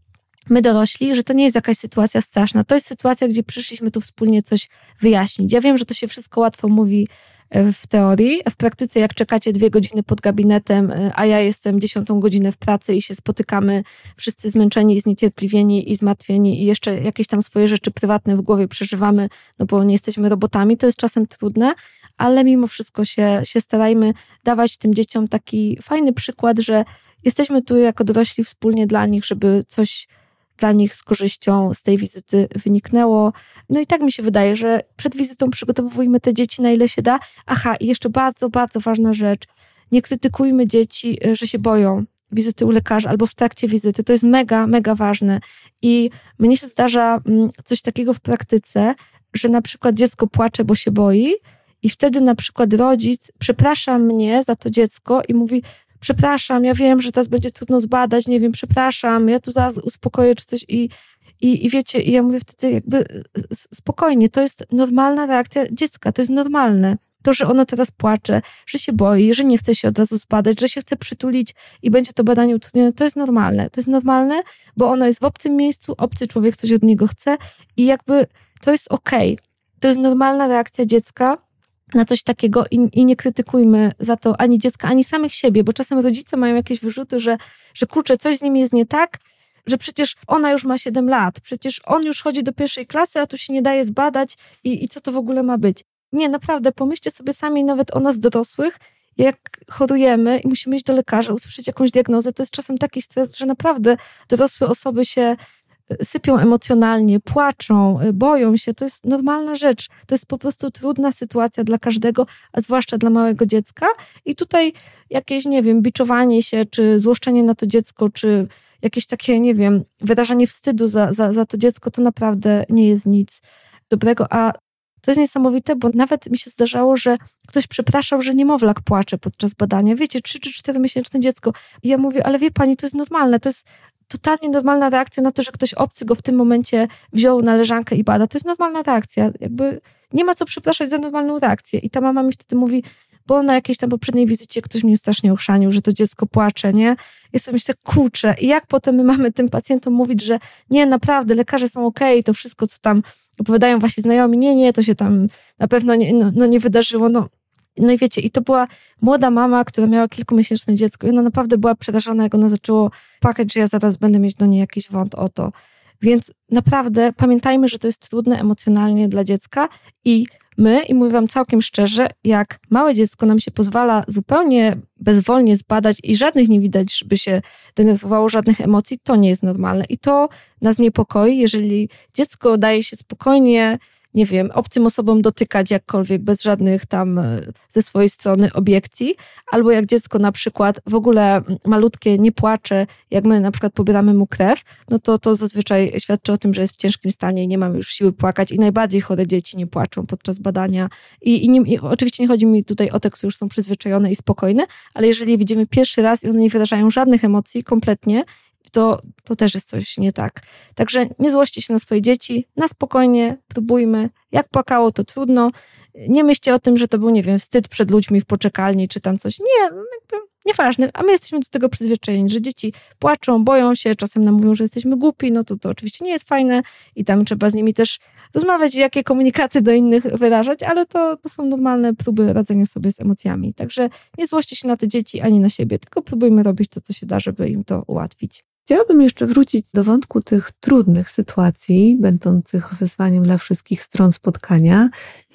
B: my dorośli, że to nie jest jakaś sytuacja straszna. To jest sytuacja, gdzie przyszliśmy tu wspólnie coś wyjaśnić. Ja wiem, że to się wszystko łatwo mówi w teorii. W praktyce, jak czekacie dwie godziny pod gabinetem, a ja jestem dziesiątą godzinę w pracy i się spotykamy wszyscy zmęczeni i zniecierpliwieni i zmartwieni i jeszcze jakieś tam swoje rzeczy prywatne w głowie przeżywamy, no bo nie jesteśmy robotami, to jest czasem trudne, ale mimo wszystko się, się starajmy dawać tym dzieciom taki fajny przykład, że jesteśmy tu jako dorośli wspólnie dla nich, żeby coś dla nich z korzyścią z tej wizyty wyniknęło. No i tak mi się wydaje, że przed wizytą przygotowujmy te dzieci na ile się da. Aha, i jeszcze bardzo, bardzo ważna rzecz. Nie krytykujmy dzieci, że się boją wizyty u lekarza albo w trakcie wizyty. To jest mega, mega ważne. I mnie się zdarza coś takiego w praktyce, że na przykład dziecko płacze, bo się boi i wtedy na przykład rodzic przeprasza mnie za to dziecko i mówi: przepraszam, ja wiem, że teraz będzie trudno zbadać, nie wiem, przepraszam, ja tu zaraz uspokoję czy coś i, i, i wiecie, i ja mówię wtedy jakby spokojnie, to jest normalna reakcja dziecka, to jest normalne. To, że ono teraz płacze, że się boi, że nie chce się od razu zbadać, że się chce przytulić i będzie to badanie utrudnione, to jest normalne. To jest normalne, bo ono jest w obcym miejscu, obcy człowiek coś od niego chce i jakby to jest okej. To jest normalna reakcja dziecka na coś takiego i, i nie krytykujmy za to ani dziecka, ani samych siebie, bo czasem rodzice mają jakieś wyrzuty, że, że kurczę, coś z nim jest nie tak, że przecież ona już ma siedem lat, przecież on już chodzi do pierwszej klasy, a tu się nie daje zbadać i, i co to w ogóle ma być. Nie, naprawdę, pomyślcie sobie sami nawet o nas dorosłych, jak chorujemy i musimy iść do lekarza, usłyszeć jakąś diagnozę, to jest czasem taki stres, że naprawdę dorosłe osoby się sypią emocjonalnie, płaczą, boją się. To jest normalna rzecz. To jest po prostu trudna sytuacja dla każdego, a zwłaszcza dla małego dziecka. I tutaj jakieś, nie wiem, biczowanie się, czy złoszczenie na to dziecko, czy jakieś takie, nie wiem, wyrażanie wstydu za, za, za to dziecko, to naprawdę nie jest nic dobrego. A to jest niesamowite, bo nawet mi się zdarzało, że ktoś przepraszał, że niemowlak płacze podczas badania. Wiecie, trzy czy cztery miesięczne dziecko. I ja mówię, ale wie pani, to jest normalne, to jest totalnie normalna reakcja na to, że ktoś obcy go w tym momencie wziął na leżankę i bada. To jest normalna reakcja. Jakby nie ma co przepraszać za normalną reakcję. I ta mama mi wtedy mówi, bo na jakiejś tam poprzedniej wizycie ktoś mnie strasznie ochrzanił, że to dziecko płacze, nie? Ja sobie myślę, kurczę, i jak potem my mamy tym pacjentom mówić, że nie, naprawdę, lekarze są okej, to wszystko, co tam opowiadają wasi znajomi, nie, nie, to się tam na pewno nie, no, no nie wydarzyło, no. No i wiecie, i to była młoda mama, która miała kilkumiesięczne dziecko i ona naprawdę była przerażona, jak ono zaczęło płakać, że ja zaraz będę mieć do niej jakiś wąt o to. Więc naprawdę pamiętajmy, że to jest trudne emocjonalnie dla dziecka i my, i mówię wam całkiem szczerze, jak małe dziecko nam się pozwala zupełnie bezwolnie zbadać i żadnych nie widać, żeby się denerwowało, żadnych emocji, to nie jest normalne. I to nas niepokoi, jeżeli dziecko daje się spokojnie, nie wiem, obcym osobom dotykać jakkolwiek, bez żadnych tam ze swojej strony obiekcji, albo jak dziecko na przykład w ogóle malutkie nie płacze, jak my na przykład pobieramy mu krew, no to to zazwyczaj świadczy o tym, że jest w ciężkim stanie i nie mamy już siły płakać i najbardziej chore dzieci nie płaczą podczas badania. I, i, nie, i oczywiście nie chodzi mi tutaj o te, które już są przyzwyczajone i spokojne, ale jeżeli je widzimy pierwszy raz i one nie wyrażają żadnych emocji kompletnie, to, to też jest coś nie tak. Także nie złoście się na swoje dzieci, na spokojnie, próbujmy. Jak płakało, to trudno. Nie myślcie o tym, że to był, nie wiem, wstyd przed ludźmi w poczekalni, czy tam coś. Nie, jakby nieważne. A my jesteśmy do tego przyzwyczajeni, że dzieci płaczą, boją się, czasem nam mówią, że jesteśmy głupi, no to to oczywiście nie jest fajne i tam trzeba z nimi też rozmawiać, jakie komunikaty do innych wyrażać, ale to, to są normalne próby radzenia sobie z emocjami. Także nie złoście się na te dzieci ani na siebie, tylko próbujmy robić to, co się da, żeby im to ułatwić.
A: Chciałabym jeszcze wrócić do wątku tych trudnych sytuacji, będących wyzwaniem dla wszystkich stron spotkania.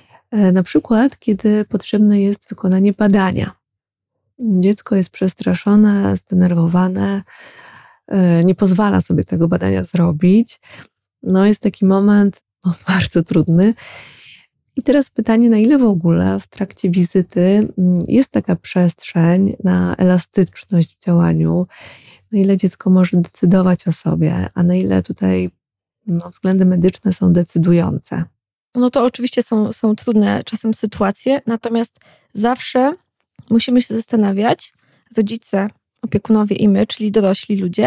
A: Na przykład, kiedy potrzebne jest wykonanie badania. Dziecko jest przestraszone, zdenerwowane, nie pozwala sobie tego badania zrobić. No jest taki moment no, bardzo trudny. I teraz pytanie, na ile w ogóle w trakcie wizyty jest taka przestrzeń na elastyczność w działaniu, na ile dziecko może decydować o sobie, a na ile tutaj no, względy medyczne są decydujące.
B: No to oczywiście są, są trudne czasem sytuacje, natomiast zawsze musimy się zastanawiać, rodzice, opiekunowie i my, czyli dorośli ludzie,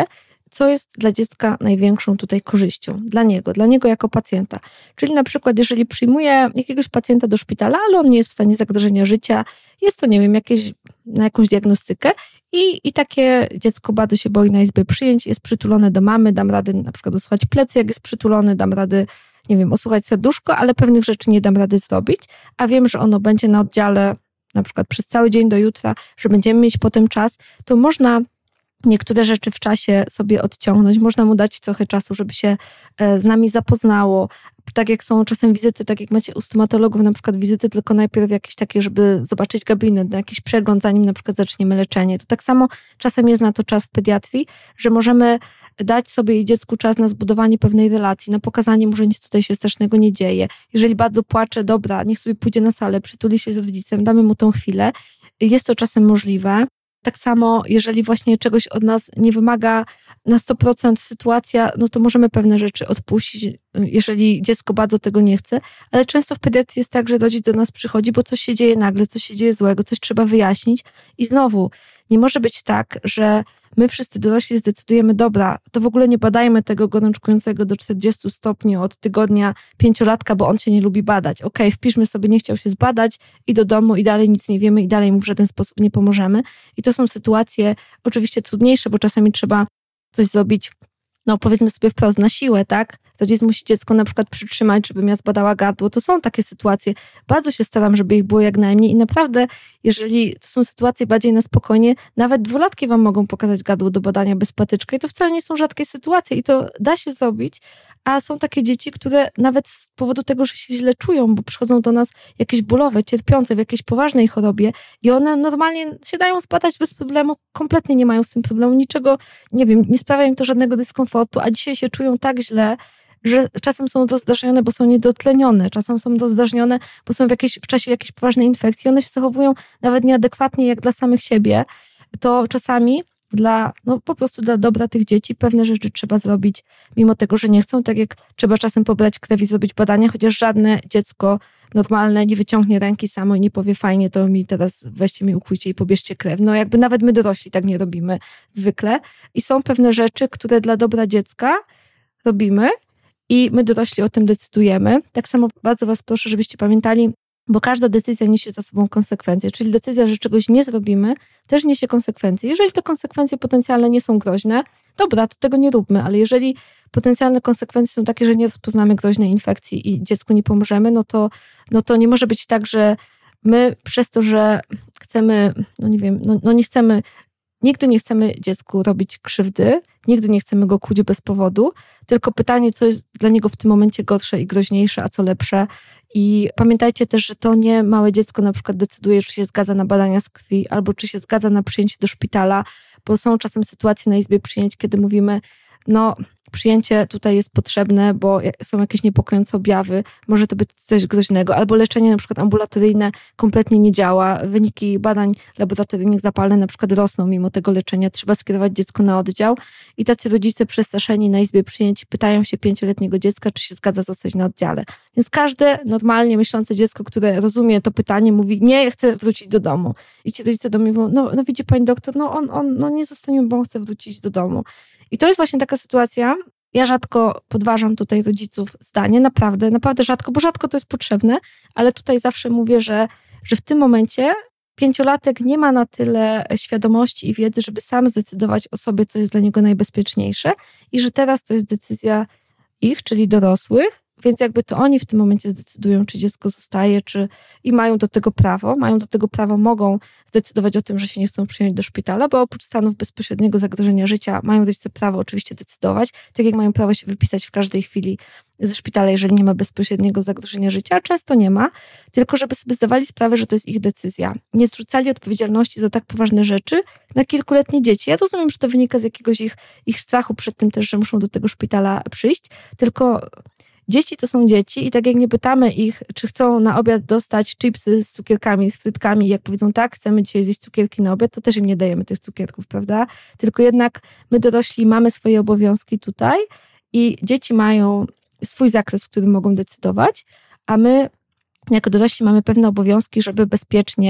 B: co jest dla dziecka największą tutaj korzyścią. Dla niego, dla niego jako pacjenta. Czyli na przykład, jeżeli przyjmuje jakiegoś pacjenta do szpitala, ale on nie jest w stanie zagrożenia życia, jest to, nie wiem, jakieś, na jakąś diagnostykę i, i takie dziecko bardzo się boi na izbie przyjęć, jest przytulone do mamy, dam radę na przykład osłuchać plecy, jak jest przytulony, dam rady, nie wiem, osłuchać serduszko, ale pewnych rzeczy nie dam rady zrobić, a wiem, że ono będzie na oddziale na przykład przez cały dzień do jutra, że będziemy mieć potem czas, to można niektóre rzeczy w czasie sobie odciągnąć. Można mu dać trochę czasu, żeby się z nami zapoznało. Tak jak są czasem wizyty, tak jak macie u stomatologów, na przykład wizyty tylko najpierw jakieś takie, żeby zobaczyć gabinet, na jakiś przegląd, zanim na przykład zaczniemy leczenie. To tak samo czasem jest na to czas w pediatrii, że możemy dać sobie i dziecku czas na zbudowanie pewnej relacji, na pokazanie mu, że nic tutaj się strasznego nie dzieje. Jeżeli bardzo płacze, dobra, niech sobie pójdzie na salę, przytuli się z rodzicem, damy mu tą chwilę. Jest to czasem możliwe. Tak samo, jeżeli właśnie czegoś od nas nie wymaga na sto procent sytuacja, no to możemy pewne rzeczy odpuścić, jeżeli dziecko bardzo tego nie chce, ale często w pediatrii jest tak, że rodzic do nas przychodzi, bo coś się dzieje nagle, coś się dzieje złego, coś trzeba wyjaśnić i znowu nie może być tak, że my wszyscy dorośli zdecydujemy, dobra, to w ogóle nie badajmy tego gorączkującego do czterdziestu stopni od tygodnia pięciolatka, bo on się nie lubi badać. Okej, okay, wpiszmy sobie, nie chciał się zbadać i do domu i dalej nic nie wiemy i dalej mu w żaden sposób nie pomożemy. I to są sytuacje oczywiście trudniejsze, bo czasami trzeba coś zrobić, no powiedzmy sobie wprost, na siłę, tak? Rodzic musi dziecko na przykład przytrzymać, żebym ja zbadała gardło. To są takie sytuacje. Bardzo się staram, żeby ich było jak najmniej i naprawdę, jeżeli to są sytuacje bardziej na spokojnie, nawet dwulatki wam mogą pokazać gardło do badania bez patyczka i to wcale nie są rzadkie sytuacje i to da się zrobić, a są takie dzieci, które nawet z powodu tego, że się źle czują, bo przychodzą do nas jakieś bólowe, cierpiące w jakiejś poważnej chorobie i one normalnie się dają zbadać bez problemu, kompletnie nie mają z tym problemu, niczego, nie wiem, nie sprawia im to żadnego dyskomfortu, a dzisiaj się czują tak źle, że czasem są dozdarznione, bo są niedotlenione, czasem są dozdarznione, bo są w, jakiejś, w czasie jakiejś poważnej infekcji. One się zachowują nawet nieadekwatnie jak dla samych siebie. To czasami dla, no po prostu dla dobra tych dzieci pewne rzeczy trzeba zrobić, mimo tego, że nie chcą. Tak jak trzeba czasem pobrać krew i zrobić badania, chociaż żadne dziecko normalne nie wyciągnie ręki samo i nie powie fajnie, to mi teraz weźcie mi, ukujcie i pobierzcie krew. No jakby nawet my dorośli tak nie robimy zwykle. I są pewne rzeczy, które dla dobra dziecka robimy, i my dorośli o tym decydujemy. Tak samo bardzo was proszę, żebyście pamiętali, bo każda decyzja niesie za sobą konsekwencje. Czyli decyzja, że czegoś nie zrobimy, też niesie konsekwencje. Jeżeli te konsekwencje potencjalne nie są groźne, dobra, to tego nie róbmy, ale jeżeli potencjalne konsekwencje są takie, że nie rozpoznamy groźnej infekcji i dziecku nie pomożemy, no to, no to nie może być tak, że my przez to, że chcemy, no nie wiem, no, no nie chcemy, nigdy nie chcemy dziecku robić krzywdy, nigdy nie chcemy go kłuć bez powodu, tylko pytanie, co jest dla niego w tym momencie gorsze i groźniejsze, a co lepsze. I pamiętajcie też, że to nie małe dziecko na przykład decyduje, czy się zgadza na badania z krwi, albo czy się zgadza na przyjęcie do szpitala, bo są czasem sytuacje na izbie przyjęć, kiedy mówimy, no przyjęcie tutaj jest potrzebne, bo są jakieś niepokojące objawy, może to być coś groźnego, albo leczenie na przykład ambulatoryjne kompletnie nie działa, wyniki badań laboratoryjnych zapalne na przykład rosną mimo tego leczenia, trzeba skierować dziecko na oddział i tacy rodzice przestraszeni na izbie przyjęć pytają się pięcioletniego dziecka, czy się zgadza zostać na oddziale. Więc każde normalnie myślące dziecko, które rozumie to pytanie, mówi, nie, ja chcę wrócić do domu. I ci rodzice do mnie mówią, no, no widzi pani doktor, no on, on no nie zostanie, bo on chce wrócić do domu. I to jest właśnie taka sytuacja, ja rzadko podważam tutaj rodziców zdanie, naprawdę, naprawdę rzadko, bo rzadko to jest potrzebne, ale tutaj zawsze mówię, że, że w tym momencie pięciolatek nie ma na tyle świadomości i wiedzy, żeby sam zdecydować o sobie, co jest dla niego najbezpieczniejsze i że teraz to jest decyzja ich, czyli dorosłych, więc jakby to oni w tym momencie zdecydują, czy dziecko zostaje, czy i mają do tego prawo. Mają do tego prawo, mogą zdecydować o tym, że się nie chcą przyjąć do szpitala, bo oprócz stanów bezpośredniego zagrożenia życia mają rodzice prawo oczywiście decydować, tak jak mają prawo się wypisać w każdej chwili ze szpitala, jeżeli nie ma bezpośredniego zagrożenia życia, a często nie ma, tylko żeby sobie zdawali sprawę, że to jest ich decyzja. Nie zrzucali odpowiedzialności za tak poważne rzeczy na kilkuletnie dzieci. Ja rozumiem, że to wynika z jakiegoś ich, ich strachu przed tym też, że muszą do tego szpitala przyjść, tylko dzieci to są dzieci i tak jak nie pytamy ich, czy chcą na obiad dostać chipsy z cukierkami, z frytkami i jak powiedzą tak, chcemy dzisiaj zjeść cukierki na obiad, to też im nie dajemy tych cukierków, prawda? Tylko jednak my dorośli mamy swoje obowiązki tutaj i dzieci mają swój zakres, w którym mogą decydować, a my jako dorośli mamy pewne obowiązki, żeby bezpiecznie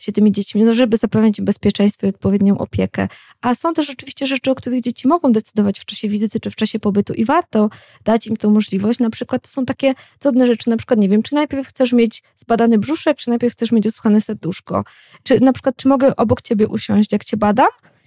B: się tymi dziećmi, no żeby zapewnić im bezpieczeństwo i odpowiednią opiekę. A są też oczywiście rzeczy, o których dzieci mogą decydować w czasie wizyty czy w czasie pobytu i warto dać im tą możliwość. Na przykład to są takie drobne rzeczy, na przykład nie wiem, czy najpierw chcesz mieć zbadany brzuszek, czy najpierw chcesz mieć osłuchane serduszko. Czy na przykład, czy mogę obok ciebie usiąść, jak cię badam?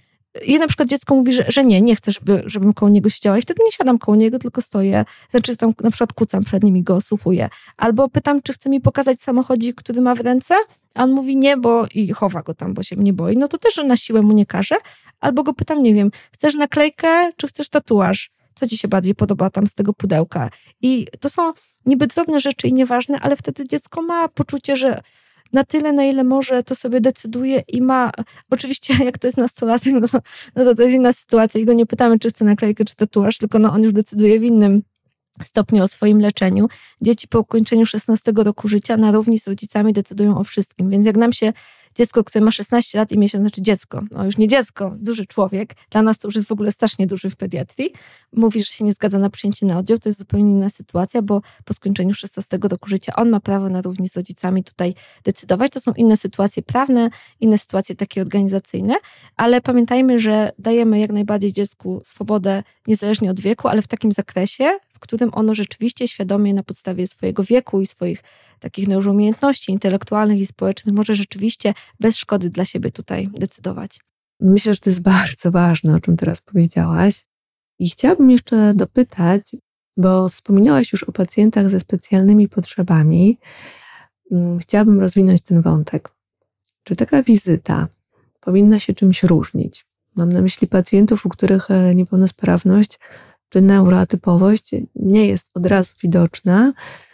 B: I na przykład dziecko mówi, że, że nie, nie chcę, żeby, żebym koło niego siedziała i wtedy nie siadam koło niego, tylko stoję. Znaczy tam na przykład kucam przed nim i go osłuchuję. Albo pytam, czy chce mi pokazać samochodzik, który ma w ręce, a on mówi nie, bo i chowa go tam, bo się mnie boi. No to też na siłę mu nie każę. Albo go pytam, nie wiem, chcesz naklejkę, czy chcesz tatuaż? Co ci się bardziej podoba tam z tego pudełka? I to są niby drobne rzeczy i nieważne, ale wtedy dziecko ma poczucie, że na tyle, na ile może, to sobie decyduje i ma, oczywiście jak to jest nastolatek, no to, no to to jest inna sytuacja i go nie pytamy, czy chce naklejkę, czy tatuaż, tylko no on już decyduje w innym stopniu o swoim leczeniu. Dzieci po ukończeniu szesnastego roku życia na równi z rodzicami decydują o wszystkim, więc jak nam się dziecko, które ma szesnaście lat i miesiąc, znaczy dziecko, no już nie dziecko, duży człowiek, dla nas to już jest w ogóle strasznie duży w pediatrii, mówi, że się nie zgadza na przyjęcie na oddział, to jest zupełnie inna sytuacja, bo po skończeniu szesnastego roku życia on ma prawo na równi z rodzicami tutaj decydować. To są inne sytuacje prawne, inne sytuacje takie organizacyjne, ale pamiętajmy, że dajemy jak najbardziej dziecku swobodę niezależnie od wieku, ale w takim zakresie, w którym ono rzeczywiście świadomie na podstawie swojego wieku i swoich takich no już umiejętności intelektualnych i społecznych może rzeczywiście bez szkody dla siebie tutaj decydować.
A: Myślę, że to jest bardzo ważne, o czym teraz powiedziałaś. I chciałabym jeszcze dopytać, bo wspominałaś już o pacjentach ze specjalnymi potrzebami. Chciałabym rozwinąć ten wątek. Czy taka wizyta powinna się czymś różnić? Mam na myśli pacjentów, u których niepełnosprawność czy neuroatypowość nie jest od razu widoczna,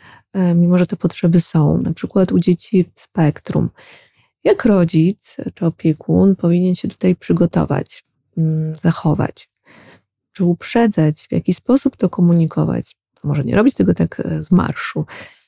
A: mimo że te potrzeby są, na przykład u dzieci w spektrum. Jak rodzic czy opiekun powinien się tutaj przygotować, zachować? Czy uprzedzać, w jaki sposób to komunikować? Może nie robić tego tak z marszu.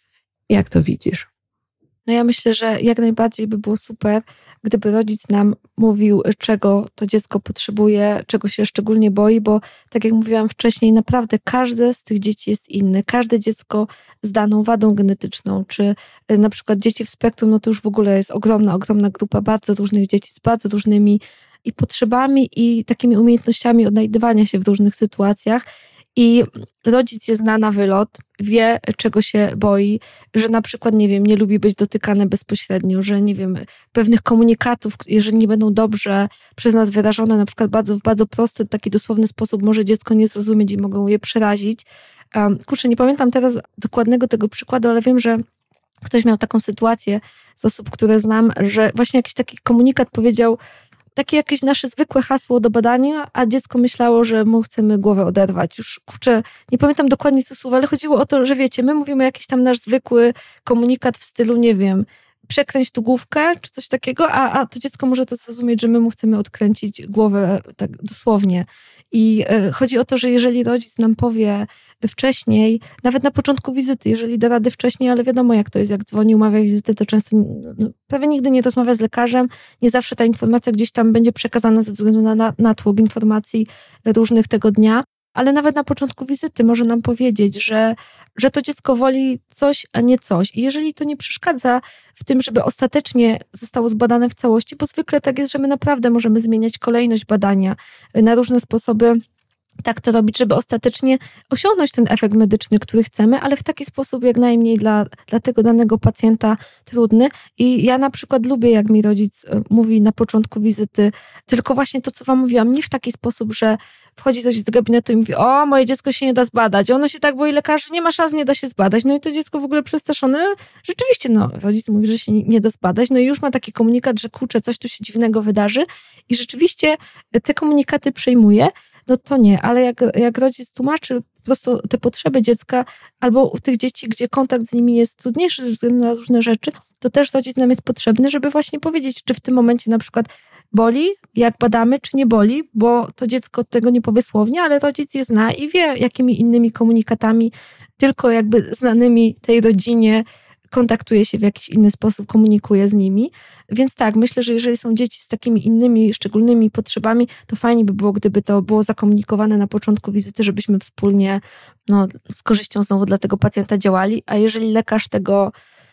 A: Jak to widzisz?
B: No ja myślę, że jak najbardziej by było super, gdyby rodzic nam mówił, czego to dziecko potrzebuje, czego się szczególnie boi, bo tak jak mówiłam wcześniej, naprawdę każde z tych dzieci jest inne. Każde dziecko z daną wadą genetyczną, czy na przykład dzieci w spektrum, no to już w ogóle jest ogromna, ogromna grupa bardzo różnych dzieci z bardzo różnymi i potrzebami, i takimi umiejętnościami odnajdywania się w różnych sytuacjach. I rodzic je zna na wylot, wie, czego się boi, że na przykład, nie wiem, nie lubi być dotykane bezpośrednio, że, nie wiem, pewnych komunikatów, jeżeli nie będą dobrze przez nas wyrażone, na przykład bardzo, w bardzo prosty, taki dosłowny sposób może dziecko nie zrozumieć i mogą je przerazić. Um, kurczę, nie pamiętam teraz dokładnego tego przykładu, ale wiem, że ktoś miał taką sytuację z osób, które znam, że właśnie jakiś taki komunikat powiedział, takie jakieś nasze zwykłe hasło do badania, a dziecko myślało, że mu chcemy głowę oderwać. Już, kurczę, nie pamiętam dokładnie co słowa, ale chodziło o to, że wiecie, my mówimy jakiś tam nasz zwykły komunikat w stylu, nie wiem, przekręć tu główkę, czy coś takiego, a, a to dziecko może to zrozumieć, że my mu chcemy odkręcić głowę tak dosłownie. I y, chodzi o to, że jeżeli rodzic nam powie wcześniej, nawet na początku wizyty, jeżeli da rady wcześniej, ale wiadomo jak to jest, jak dzwoni, umawia wizytę, to często no, prawie nigdy nie rozmawia z lekarzem, nie zawsze ta informacja gdzieś tam będzie przekazana ze względu na natłok informacji różnych tego dnia, ale nawet na początku wizyty może nam powiedzieć, że, że to dziecko woli coś, a nie coś. I jeżeli to nie przeszkadza w tym, żeby ostatecznie zostało zbadane w całości, bo zwykle tak jest, że my naprawdę możemy zmieniać kolejność badania na różne sposoby, tak to robić, żeby ostatecznie osiągnąć ten efekt medyczny, który chcemy, ale w taki sposób jak najmniej dla, dla tego danego pacjenta trudny. I ja na przykład lubię, jak mi rodzic mówi na początku wizyty, tylko właśnie to, co wam mówiłam, nie w taki sposób, że wchodzi ktoś z gabinetu i mówi, o, moje dziecko się nie da zbadać, ono się tak boi lekarzy, nie ma szans, nie da się zbadać. No i to dziecko w ogóle przestraszone, rzeczywiście, no, rodzic mówi, że się nie da zbadać, no i już ma taki komunikat, że kurczę, coś tu się dziwnego wydarzy i rzeczywiście te komunikaty przejmuje. No to nie, ale jak, jak rodzic tłumaczy po prostu te potrzeby dziecka albo u tych dzieci, gdzie kontakt z nimi jest trudniejszy ze względu na różne rzeczy, to też rodzic nam jest potrzebny, żeby właśnie powiedzieć, czy w tym momencie na przykład boli, jak badamy, czy nie boli, bo to dziecko tego nie powie słownie, ale rodzic je zna i wie, jakimi innymi komunikatami, tylko jakby znanymi tej rodzinie, kontaktuje się w jakiś inny sposób, komunikuje z nimi. Więc tak, myślę, że jeżeli są dzieci z takimi innymi, szczególnymi potrzebami, to fajnie by było, gdyby to było zakomunikowane na początku wizyty, żebyśmy wspólnie no, z korzyścią znowu dla tego pacjenta działali. A jeżeli lekarz tego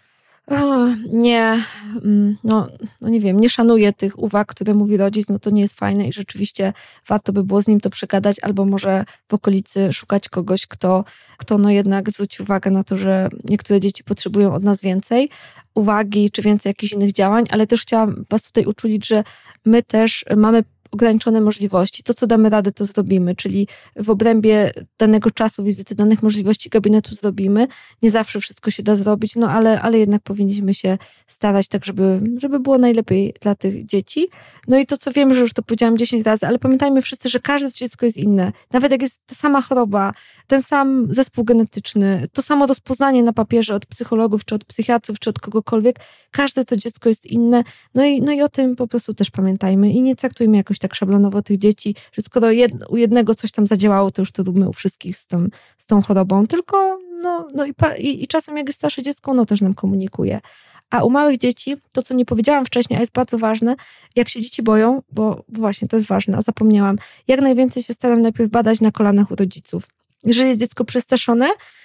B: O, nie, no, no nie wiem, nie szanuję tych uwag, które mówi rodzic, no to nie jest fajne i rzeczywiście warto by było z nim to przegadać, albo może w okolicy szukać kogoś, kto, kto no jednak zwróci uwagę na to, że niektóre dzieci potrzebują od nas więcej uwagi, czy więcej jakichś innych działań, ale też chciałam was tutaj uczulić, że my też mamy ograniczone możliwości. To, co damy radę, to zrobimy, czyli w obrębie danego czasu wizyty, danych możliwości gabinetu zrobimy. Nie zawsze wszystko się da zrobić, no ale, ale jednak powinniśmy się starać tak, żeby, żeby było najlepiej dla tych dzieci. No i to, co wiem, że już to powiedziałam dziesięć razy, ale pamiętajmy wszyscy, że każde dziecko jest inne. Nawet jak jest ta sama choroba, ten sam zespół genetyczny, to samo rozpoznanie na papierze od psychologów, czy od psychiatrów, czy od kogokolwiek, każde to dziecko jest inne. No i, no i o tym po prostu też pamiętajmy i nie traktujmy jakoś tak szablonowo tych dzieci, że skoro jed, u jednego coś tam zadziałało, to już to róbmy u wszystkich z tą, z tą chorobą, tylko no, no i, i, i czasem jak jest starsze dziecko, no też nam komunikuje. A u małych dzieci, to co nie powiedziałam wcześniej, a jest bardzo ważne, jak się dzieci boją, bo właśnie to jest ważne, a zapomniałam, jak najwięcej się staram najpierw badać na kolanach u rodziców. Jeżeli jest dziecko przestraszone,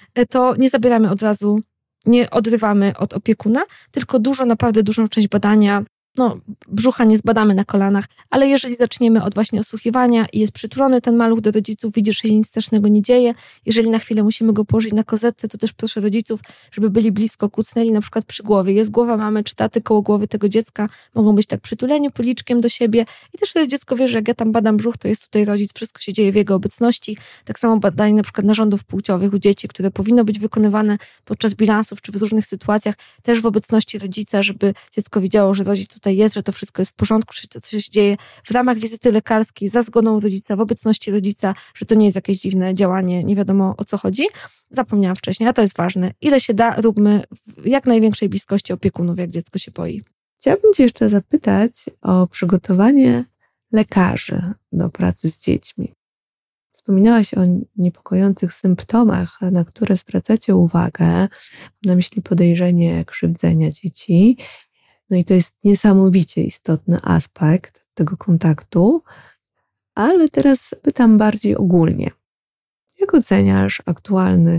B: to nie zabieramy od razu, nie odrywamy od opiekuna, tylko dużo, naprawdę dużą część badania, no brzucha nie zbadamy na kolanach, ale jeżeli zaczniemy od właśnie osłuchiwania i jest przytulony ten maluch do rodziców, widzisz, że się nic strasznego nie dzieje, jeżeli na chwilę musimy go położyć na kozetce, to też proszę rodziców, żeby byli blisko, kucnęli na przykład przy głowie. Jest głowa mamy czy taty koło głowy tego dziecka, mogą być tak przytuleni policzkiem do siebie i też wtedy dziecko wie, że jak ja tam badam brzuch, to jest tutaj rodzic, wszystko się dzieje w jego obecności. Tak samo badanie na przykład narządów płciowych u dzieci, które powinno być wykonywane podczas bilansów czy w różnych sytuacjach, też w obecności rodzica, żeby dziecko widziało, że rodzic tutaj jest, że to wszystko jest w porządku, że to coś się dzieje w ramach wizyty lekarskiej, za zgodą rodzica, w obecności rodzica, że to nie jest jakieś dziwne działanie, nie wiadomo o co chodzi. Zapomniałam wcześniej, a to jest ważne. Ile się da, róbmy w jak największej bliskości opiekunów, jak dziecko się boi.
A: Chciałabym cię jeszcze zapytać o przygotowanie lekarzy do pracy z dziećmi. Wspominałaś o niepokojących symptomach, na które zwracacie uwagę. Mam na myśli podejrzenie krzywdzenia dzieci. No i to jest niesamowicie istotny aspekt tego kontaktu, ale teraz pytam bardziej ogólnie. Jak oceniasz aktualny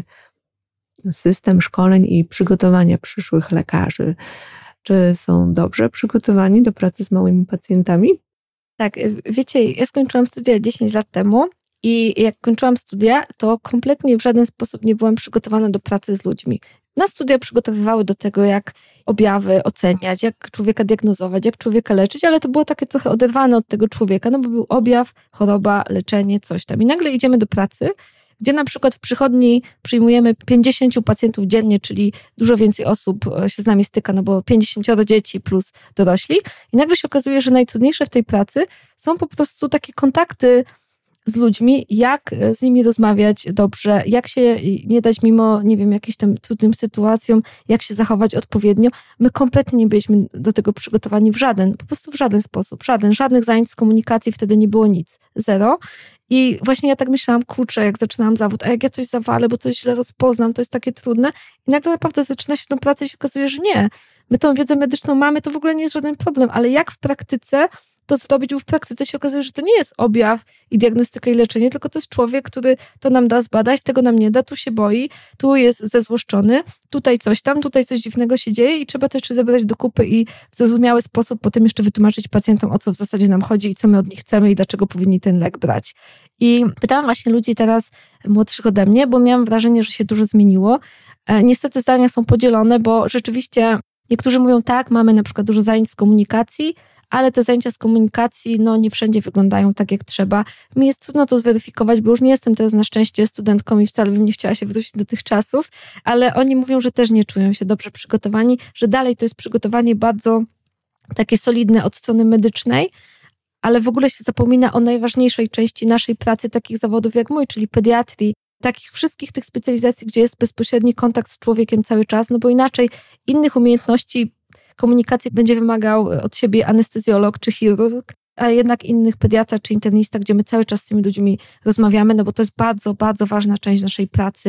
A: system szkoleń i przygotowania przyszłych lekarzy? Czy są dobrze przygotowani do pracy z małymi pacjentami?
B: Tak, wiecie, ja skończyłam studia dziesięć lat temu i jak kończyłam studia, to kompletnie w żaden sposób nie byłam przygotowana do pracy z ludźmi. Nas studia przygotowywały do tego, jak objawy oceniać, jak człowieka diagnozować, jak człowieka leczyć, ale to było takie trochę oderwane od tego człowieka, no bo był objaw, choroba, leczenie, coś tam. I nagle idziemy do pracy, gdzie na przykład w przychodni przyjmujemy pięćdziesięciu pacjentów dziennie, czyli dużo więcej osób się z nami styka, no bo pięćdziesięcioro dzieci plus dorośli. I nagle się okazuje, że najtrudniejsze w tej pracy są po prostu takie kontakty z ludźmi, jak z nimi rozmawiać dobrze, jak się nie dać mimo, nie wiem, jakichś tam trudnym sytuacjom, jak się zachować odpowiednio. My kompletnie nie byliśmy do tego przygotowani w żaden, po prostu w żaden sposób, żaden, żadnych zajęć z komunikacji, wtedy nie było nic, zero. I właśnie ja tak myślałam, kurczę, jak zaczynałam zawód, a jak ja coś zawalę, bo coś źle rozpoznam, to jest takie trudne. I nagle naprawdę zaczyna się tą pracę i się okazuje, że nie. My tą wiedzę medyczną mamy, to w ogóle nie jest żaden problem, ale jak w praktyce to zrobić, bo w praktyce się okazuje, że to nie jest objaw i diagnostyka i leczenie, tylko to jest człowiek, który to nam da zbadać, tego nam nie da, tu się boi, tu jest zezłoszczony, tutaj coś tam, tutaj coś dziwnego się dzieje i trzeba to jeszcze zebrać do kupy i w zrozumiały sposób potem jeszcze wytłumaczyć pacjentom, o co w zasadzie nam chodzi i co my od nich chcemy i dlaczego powinni ten lek brać. I pytałam właśnie ludzi teraz młodszych ode mnie, bo miałam wrażenie, że się dużo zmieniło. Niestety zdania są podzielone, bo rzeczywiście niektórzy mówią tak, mamy na przykład dużo zajęć z komunikacji, ale te zajęcia z komunikacji no nie wszędzie wyglądają tak, jak trzeba. Mi jest trudno to zweryfikować, bo już nie jestem teraz na szczęście studentką i wcale bym nie chciała się wrócić do tych czasów, ale oni mówią, że też nie czują się dobrze przygotowani, że dalej to jest przygotowanie bardzo takie solidne od strony medycznej, ale w ogóle się zapomina o najważniejszej części naszej pracy, takich zawodów jak mój, czyli pediatrii, takich wszystkich tych specjalizacji, gdzie jest bezpośredni kontakt z człowiekiem cały czas, no bo inaczej innych umiejętności komunikacji będzie wymagał od siebie anestezjolog czy chirurg, a jednak innych pediatra czy internista, gdzie my cały czas z tymi ludźmi rozmawiamy, no bo to jest bardzo, bardzo ważna część naszej pracy.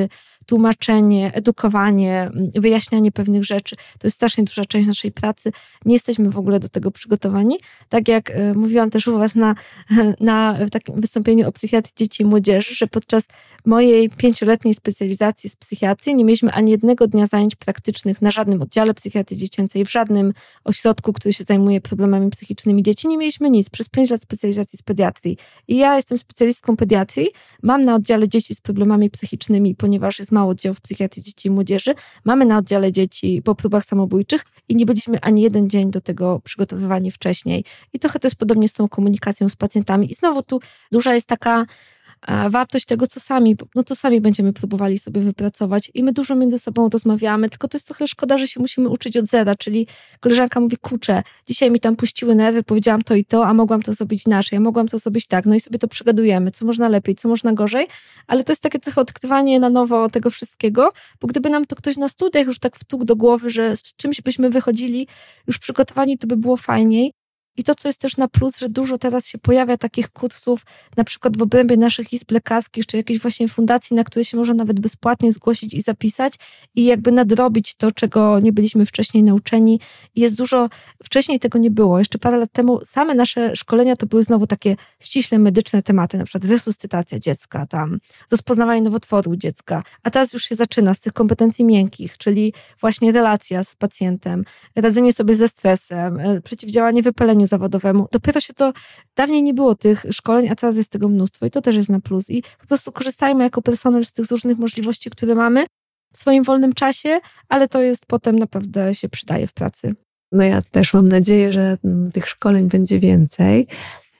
B: tłumaczenie, edukowanie, wyjaśnianie pewnych rzeczy. To jest strasznie duża część naszej pracy. Nie jesteśmy w ogóle do tego przygotowani. Tak jak mówiłam też u was na, na w takim wystąpieniu o psychiatrii dzieci i młodzieży, że podczas mojej pięcioletniej specjalizacji z psychiatrii nie mieliśmy ani jednego dnia zajęć praktycznych na żadnym oddziale psychiatrii dziecięcej, w żadnym ośrodku, który się zajmuje problemami psychicznymi dzieci. Nie mieliśmy nic. Przez pięć lat specjalizacji z pediatrii. I ja jestem specjalistką pediatrii. Mam na oddziale dzieci z problemami psychicznymi, ponieważ jest mało oddziałów psychiatrii dzieci i młodzieży. Mamy na oddziale dzieci po próbach samobójczych i nie byliśmy ani jeden dzień do tego przygotowywani wcześniej. I trochę to jest podobnie z tą komunikacją z pacjentami. I znowu tu duża jest taka wartość tego, co sami, no to sami będziemy próbowali sobie wypracować i my dużo między sobą rozmawiamy, tylko to jest trochę szkoda, że się musimy uczyć od zera, czyli koleżanka mówi, kurczę, dzisiaj mi tam puściły nerwy, powiedziałam to i to, a mogłam to zrobić inaczej, a mogłam to zrobić tak, no i sobie to przegadujemy, co można lepiej, co można gorzej, ale to jest takie trochę odkrywanie na nowo tego wszystkiego, bo gdyby nam to ktoś na studiach już tak wtłukł do głowy, że z czymś byśmy wychodzili już przygotowani, to by było fajniej. I to, co jest też na plus, że dużo teraz się pojawia takich kursów, na przykład w obrębie naszych izb lekarskich, czy jakiejś właśnie fundacji, na które się można nawet bezpłatnie zgłosić i zapisać i jakby nadrobić to, czego nie byliśmy wcześniej nauczeni. I jest dużo, wcześniej tego nie było. Jeszcze parę lat temu same nasze szkolenia to były znowu takie ściśle medyczne tematy, na przykład resuscytacja dziecka, tam rozpoznawanie nowotworu dziecka. A teraz już się zaczyna z tych kompetencji miękkich, czyli właśnie relacja z pacjentem, radzenie sobie ze stresem, przeciwdziałanie wypaleniu zawodowemu. Dopiero się to, dawniej nie było tych szkoleń, a teraz jest tego mnóstwo i to też jest na plus. I po prostu korzystajmy jako personel z tych różnych możliwości, które mamy w swoim wolnym czasie, ale to jest potem naprawdę się przydaje w pracy.
A: No ja też mam nadzieję, że tych szkoleń będzie więcej,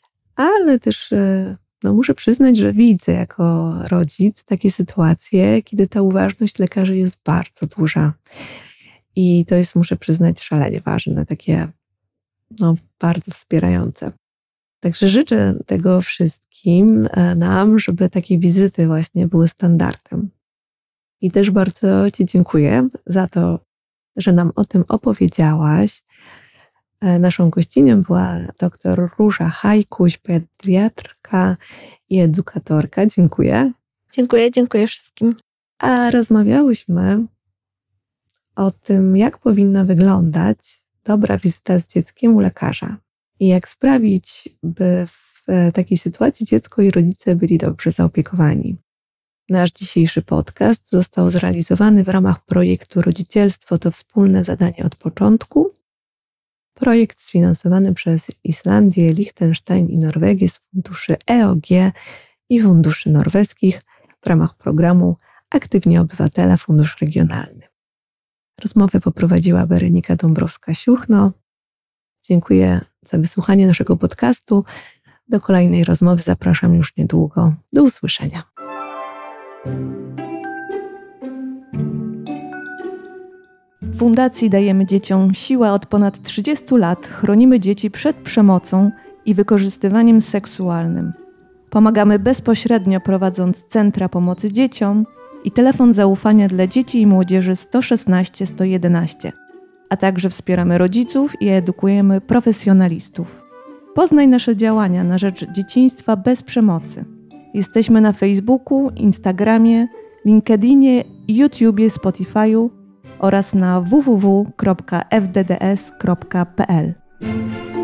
A: ale też no muszę przyznać, że widzę jako rodzic takie sytuacje, kiedy ta uważność lekarzy jest bardzo duża. I to jest, muszę przyznać, szalenie ważne, takie no, bardzo wspierające. Także życzę tego wszystkim nam, żeby takie wizyty właśnie były standardem. I też bardzo ci dziękuję za to, że nam o tym opowiedziałaś. Naszą gościnią była dr Róża Hajkuś, pediatrka i edukatorka. Dziękuję.
B: Dziękuję, dziękuję wszystkim.
A: A rozmawiałyśmy o tym, jak powinna wyglądać dobra wizyta z dzieckiem u lekarza i jak sprawić, by w takiej sytuacji dziecko i rodzice byli dobrze zaopiekowani. Nasz dzisiejszy podcast został zrealizowany w ramach projektu Rodzicielstwo to wspólne zadanie od początku. Projekt sfinansowany przez Islandię, Liechtenstein i Norwegię z funduszy E O G i funduszy norweskich w ramach programu Aktywni Obywatele Fundusz Regionalny. Rozmowę poprowadziła Berenika Dąbrowska-Siuchno. Dziękuję za wysłuchanie naszego podcastu. Do kolejnej rozmowy zapraszam już niedługo. Do usłyszenia.
C: W Fundacji dajemy dzieciom siłę. Od ponad trzydziestu lat chronimy dzieci przed przemocą i wykorzystywaniem seksualnym. Pomagamy bezpośrednio, prowadząc centra pomocy dzieciom i telefon zaufania dla dzieci i młodzieży sto szesnaście sto jedenaście, a także wspieramy rodziców i edukujemy profesjonalistów. Poznaj nasze działania na rzecz dzieciństwa bez przemocy. Jesteśmy na Facebooku, Instagramie, LinkedInie, YouTubie, Spotify'u oraz na w w w kropka f d d s kropka p l.